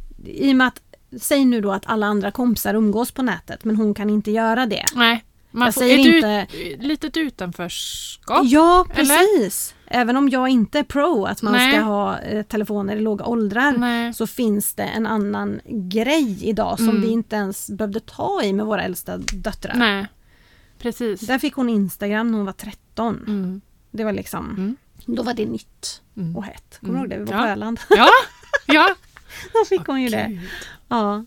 i och med att, säg nu då att alla andra kompisar umgås på nätet, men hon kan inte göra det. Nej, man Jag får säger ett inte- ut, litet utanförskap. Ja, eller? precis. Även om jag inte är pro att man Nej. ska ha eh, telefoner i låga åldrar, Nej. så finns det en annan grej idag som Mm. vi inte ens behövde ta i med våra äldsta döttrar. Nej, precis. Där fick hon Instagram när hon var tretton. Mm. Det var liksom, Mm. då var det nytt Mm. och hett. Kommer Mm. du ihåg det? Vi var Ja. på Öland. Ja, ja. Då fick hon ju det. Gud. Ja.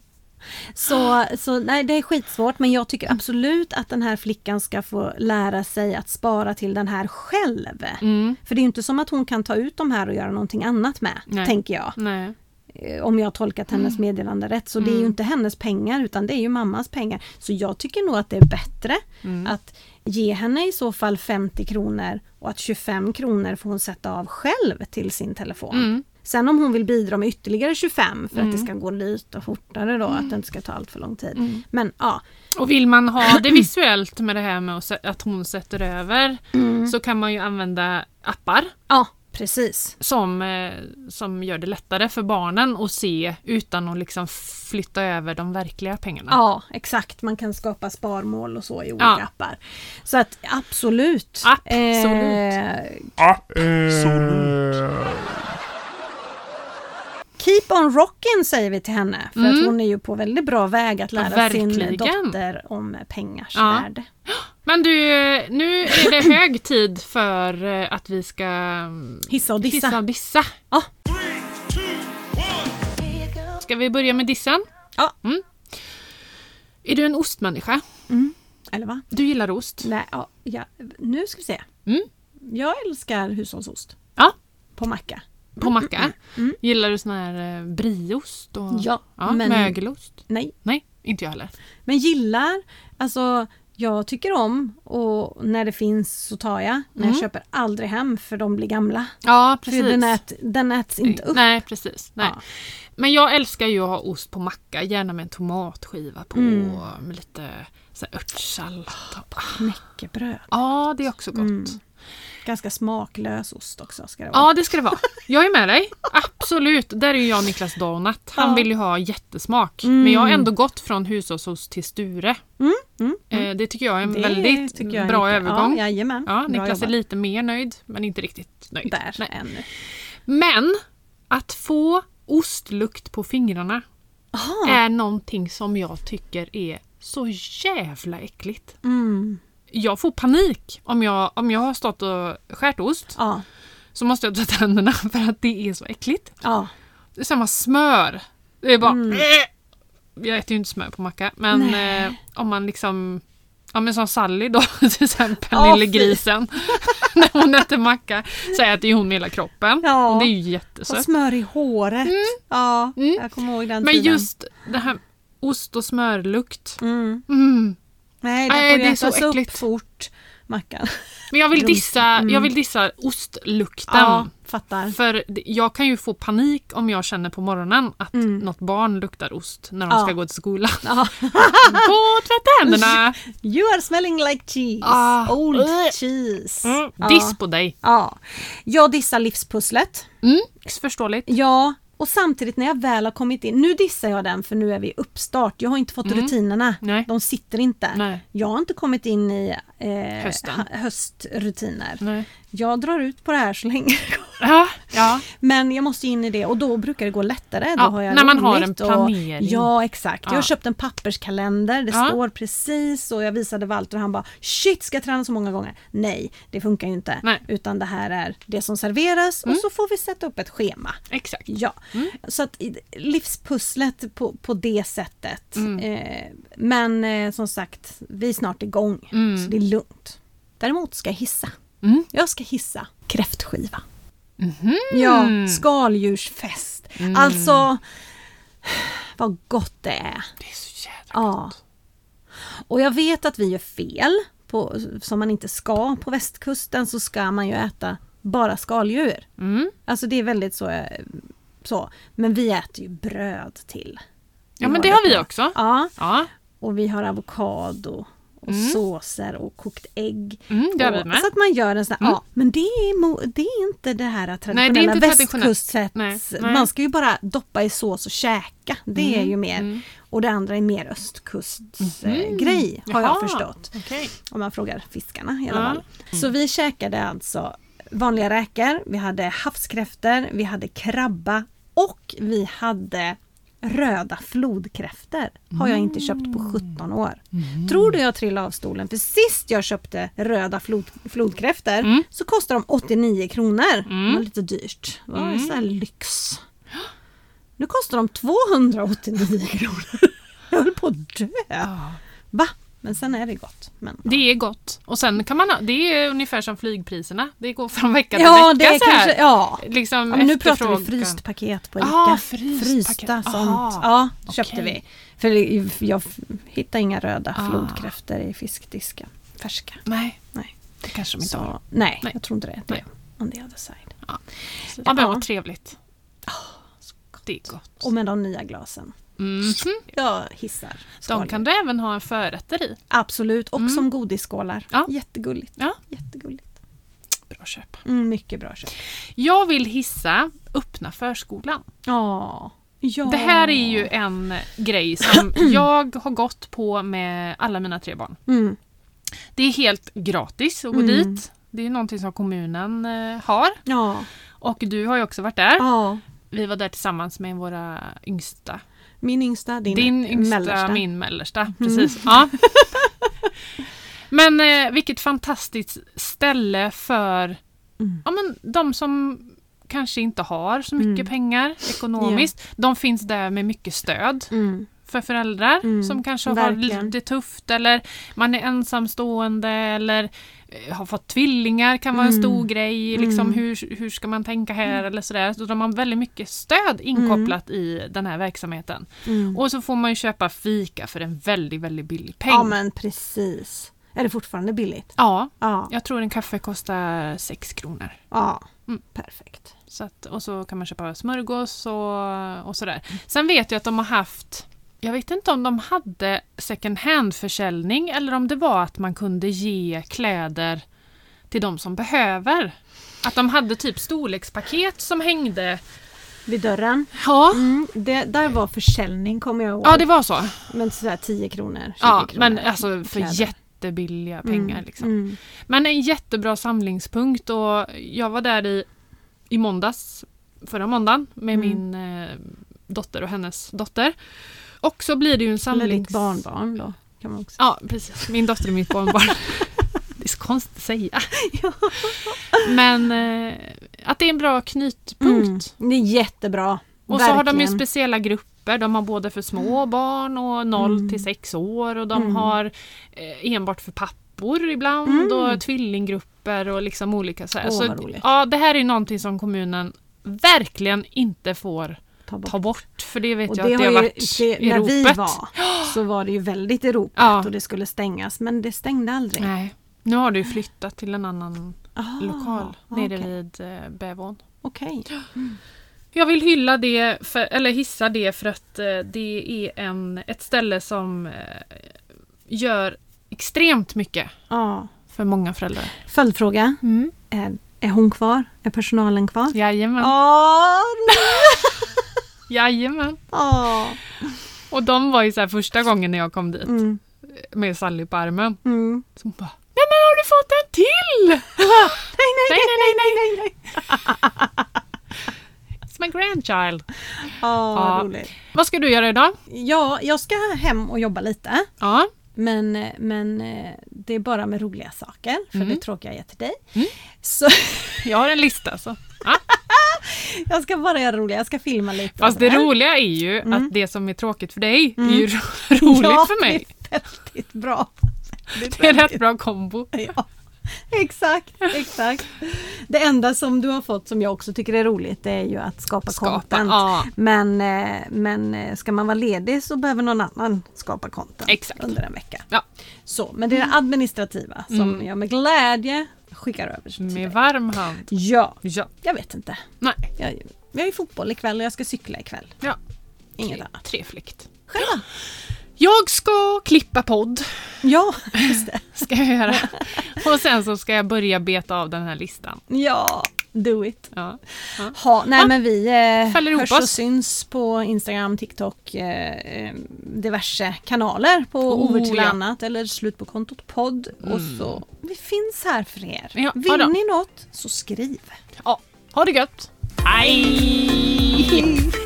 Så, så nej, det är skitsvårt, men jag tycker absolut att den här flickan ska få lära sig att spara till den här själv. Mm. För det är ju inte som att hon kan ta ut de här och göra någonting annat med, Nej. tänker jag. Nej. Eh, Om jag har tolkat hennes meddelande rätt. Så det är ju Mm. inte hennes pengar, utan det är ju mammas pengar. Så jag tycker nog att det är bättre Mm. att ge henne i så fall femtio kronor och att tjugofem kronor får hon sätta av själv till sin telefon. Mm. Sen om hon vill bidra med ytterligare tjugofem för Mm. att det ska gå lite fortare då, att det inte ska ta allt för lång tid. Mm. Men ja, Och vill man ha det visuellt med det här med att sä- att hon sätter över, Mm. så kan man ju använda appar ja precis. som, eh, som gör det lättare för barnen att se utan att liksom flytta över de verkliga pengarna. Ja, exakt. Man kan skapa sparmål och så i olika Ja. appar. Så att absolut. Absolut. Eh, Absolut. keep on rocking, säger vi till henne. För Mm. att hon är ju på väldigt bra väg att lära Ja, sin verkligen. dotter om pengars Ja. värde. Men du, nu är det hög tid för eh, att vi ska mm, Hissa och dissa. hissa och dissa. Ja. Ska vi börja med dissen? Ja. Mm. Är du en ostmänniska? Mm. Eller va? Du gillar ost? Nej, ja, ja, nu ska vi se. Mm. Jag älskar hushållsost. Ja. På macka. På macka? Mm. Gillar du sån här eh, brieost? Och, Ja, ja men- mögelost? Nej, Nej, inte jag heller. men gillar, alltså jag tycker om, och när det finns så tar jag. Men Mm. jag köper aldrig hem för de blir gamla. Ja, För precis. den, ät, den äts inte upp. Nej, precis. Nej. Ja. Men jag älskar ju att ha ost på macka, gärna med en tomatskiva på, Mm. med lite så här örtsalt. och- ah. Knäckebröd. Ja, det är också gott. Mm. Ganska smaklös ost också ska det vara. Ja, det ska det vara. Jag är med dig. Absolut. Där är ju jag Niklas Donut. Han Ja. vill ju ha jättesmak. Mm. Men jag har ändå gått från hushållsost till Sture. Mm, mm, Eh, det tycker jag är en Det väldigt tycker jag är bra mycket- övergång. Ja, jajamän. Ja, Bra Niklas är jobbat. lite mer nöjd, men inte riktigt nöjd. Där Nej. ännu. Men att få ostlukt på fingrarna Aha. är någonting som jag tycker är så jävla äckligt. Mm. jag får panik om jag, om jag har stått och skärt ost. Ja. Så måste jag ta tänderna för att det är så äckligt. Ja. Det är samma smör. Det är bara... Mm. Jag äter ju inte smör på macka. Men eh, om man liksom... Ja, men som Sally då, till exempel, Ja, lille grisen. När hon äter macka så äter ju hon med hela kroppen. Ja. Och det är ju Och jättesött. smör i håret. Mm. Ja, Mm. jag kommer ihåg den Men tiden. just det här ost- och smörlukt. Mm. Mm. Nej, det Nej, får det ju är så ätas upp äckligt. fort, mackan. Men jag vill dissa, Mm. jag vill dissa ostlukten. Ja, fattar. För det- jag kan ju få panik om jag känner på morgonen att Mm. något barn luktar ost när de Ja. ska gå till skolan. Ja. Gå och tvätta händerna! You are smelling like cheese. Ah. Old Ugh. cheese. Mm. Ja. Diss på dig. Ja. Jag dissar livspusslet. Mm. Förståeligt. Ja, och samtidigt när jag väl har kommit in, nu dissar jag den för nu är vi i uppstart. Jag har inte fått Mm. rutinerna. Nej. De sitter inte. Nej. Jag har inte kommit in i eh, Hösten. ha- höstrutiner. Nej. Jag drar ut på det här så länge. Ja, ja. Men jag måste in i det och då brukar det gå lättare. Då Ja, har jag när man har roligt en planering. Och, ja, exakt. Jag har Ja. köpt en papperskalender. Det Ja. står precis och jag visade Walter och han bara shit, ska jag träna så många gånger? Nej, det funkar ju inte. Nej. Utan det här är det som serveras Mm. och så får vi sätta upp ett schema. Exakt. Ja, Mm. så att i- livspusslet på, på det sättet. Mm. Eh, men eh, som sagt, vi är snart igång. Mm. Så det är lugnt. Däremot ska jag hissa. Mm. Jag ska hissa kräftskiva. Mhm. Ja, skaldjursfest. Mm. Alltså, vad gott det är. Det är så jävla Ja. gott. Och jag vet att vi gör fel, på, som man inte ska. På västkusten så ska man ju äta bara skaldjur. Mm. Alltså det är väldigt så, eh, så. Men vi äter ju bröd till. Ja, men det har vi på. också. Ja, Ja, och vi har avokado och Mm. såser och kokt ägg. mm, det har vi Och, med. så att man gör en sån här, Mm. ja, men det är, mo, det är inte det här traditionella Nej, det är inte traditionellt. västkustsätt. Nej, nej. Man ska ju bara doppa i sås och käka. Det är Mm, ju mer. mm. Och det andra är mer östkustgrej, Mhm. grej har jag Jaha. förstått. Okej. Om man frågar fiskarna i alla Ja. fall. Så vi käkade alltså vanliga räkor, vi hade havskräftor, vi hade krabba och vi hade röda flodkräftor. Har jag inte köpt på sjutton år. Tror du jag trillade av stolen? För sist jag köpte röda flod, flodkräftor Mm. så kostar de åttionio kronor. Mm. Det var lite dyrt. Det var Mm. så här lyx. Nu kostar de tvåhundraåttionio kronor. Jag höll på att dö. Ja. Va? Men sen är det gott. Men, Det är gott. Och sen kan man ha, det är ungefär som flygpriserna. Det går från vecka till ja, vecka det är så här. kanske, ja. Liksom Ja, men nu pratar vi efterfrågan. fryst paket på Ica. Ah, fryst Frysta paket. sånt. Aha. Ja, Okej. köpte vi. För det- jag f- hittar inga röda Ah. flodkräftor i fiskdisken. Färska. Nej, Nej. det kanske de inte har. Så, nej, Nej. jag tror inte det. Det Nej. är on the other side. Ja, Så, men ja. vad trevligt. Det är gott. Och med de nya glasen. Mhm. Jag hissar. De skaldjur. kan du även ha en förrätter i. Absolut, och Mm. som godisskålar. Ja. Jättegulligt. Ja. Jättegulligt. Bra köp. Mm, mycket bra köp. Jag vill hissa öppna förskolan. Ja. Ja. Det här är ju en grej som jag har gått på med alla mina tre barn. Mm. Det är helt gratis att gå Mm. dit. Det är någonting som kommunen eh, har. Ja. Och du har ju också varit där. Ja. Vi var där tillsammans med våra yngsta. Min yngsta, din, Din yngsta, mellersta. min mellersta. Precis. Ja. Men eh, vilket fantastiskt ställe för Mm. ja, men de som kanske inte har så mycket Mm. pengar ekonomiskt. De finns där med mycket stöd Mm. för föräldrar Mm, som kanske verkligen. har lite tufft eller man är ensamstående eller eh, har fått tvillingar kan vara en Mm. stor grej. Liksom, Mm. hur, hur ska man tänka här eller sådär. Så de har väldigt mycket stöd inkopplat i den här verksamheten. Mm. Och så får man ju köpa fika för en väldigt, väldigt billig peng. Ja, men precis. Är det fortfarande billigt? Ja, Ja. jag tror en kaffe kostar sex kronor. Ja. Mm. Perfekt. Så att, och så kan man köpa smörgås och, och sådär. Sen vet jag att de har haft, jag vet inte om de hade second hand-försäljning eller om det var att man kunde ge kläder till de som behöver. Att de hade typ storlekspaket som hängde. Vid dörren. Ja, Mm. Det, där var försäljning, kommer jag ihåg. ja det var så. Men sådär tio kronor, tjugo Ja, kronor. men alltså för kläder. jättebilliga pengar Mm. liksom. Mm. Men en jättebra samlingspunkt och jag var där i, i måndags, förra måndagen med Mm. min eh, dotter och hennes dotter. Och så blir det ju en Eller samlings... ditt barnbarn då, kan man också. Ja, precis. Min dotter är mitt barnbarn. Det är så konstigt att säga. Ja. Men eh, att det är en bra knytpunkt. Mm, det är jättebra. Och Verkligen. så har de ju speciella grupper. De har både för små barn och noll Mm. till sex år. Och de Mm. har eh, enbart för pappor ibland. Mm. Och tvillinggrupper och liksom olika så här. Åh, så, vad roligt. ja, det här är någonting som kommunen verkligen inte får Ta bort. ta bort. För det vet Och jag det att det har har ju, varit det, i när ropet. vi var så var det ju väldigt i ropet Ja. och det skulle stängas, men det stängde aldrig. Nej. Nu har du flyttat till en annan Ah, lokal nere okej. vid eh, Bävån. Okej. Jag vill hylla det, för, eller hissa det för att eh, det är en, ett ställe som eh, gör extremt mycket Ja. för många föräldrar. Följdfråga. Mm. Är, är hon kvar? Är personalen kvar? Jajamän. Åh, Jajamän. Åh. Och de var ju så här första gången när jag kom dit Mm. med Sally på armen. Mm. Så hon bara, nej men har du fått en till? Nej, nej, nej, nej, nej, nej, nej. It's my grandchild. Åh, Ja. vad roligt. Vad ska du göra idag? Ja, jag ska hem och jobba lite. Ja. Men, men eh, det är bara med roliga saker, för Mm. det tråkiga är till dig. Mm. Så Jag har en lista så. Ja. jag ska bara göra roliga, jag ska filma lite. Fast och det sådär. roliga är ju Mm. att det som är tråkigt för dig Mm. är ju ro- roligt Ja, för mig. det är väldigt bra. Det är en rätt bra kombo. Ja, exakt, exakt. Det enda som du har fått som jag också tycker är roligt, det är ju att skapa, Skapa, content. ja. Men, eh, men eh, ska man vara ledig så behöver någon annan skapa content Exakt. under en vecka. Ja. Så, men det är det administrativa som Mm. jag med glädje skickar över till dig. Med varm hand. Ja, Ja. jag vet inte. Nej. Jag, vi har ju fotboll ikväll och jag ska cykla ikväll. Ja. Inget Tre- annat. Trevligt. Själva? Jag ska klippa podd. Ja, just det. Ska jag göra. Och sen så ska jag börja beta av den här listan. Ja, do it. Ja. Ja. Ha, nej Ja. men vi eh, Fäller ihop hörs och oss. syns på Instagram, TikTok, eh, eh, diverse kanaler på Oh, Over till ja. annat eller slut på kontot podd. Och så, vi finns här för er. Ja, Vill ha då. ni något så skriv. Ja. Ha det gött. Hej!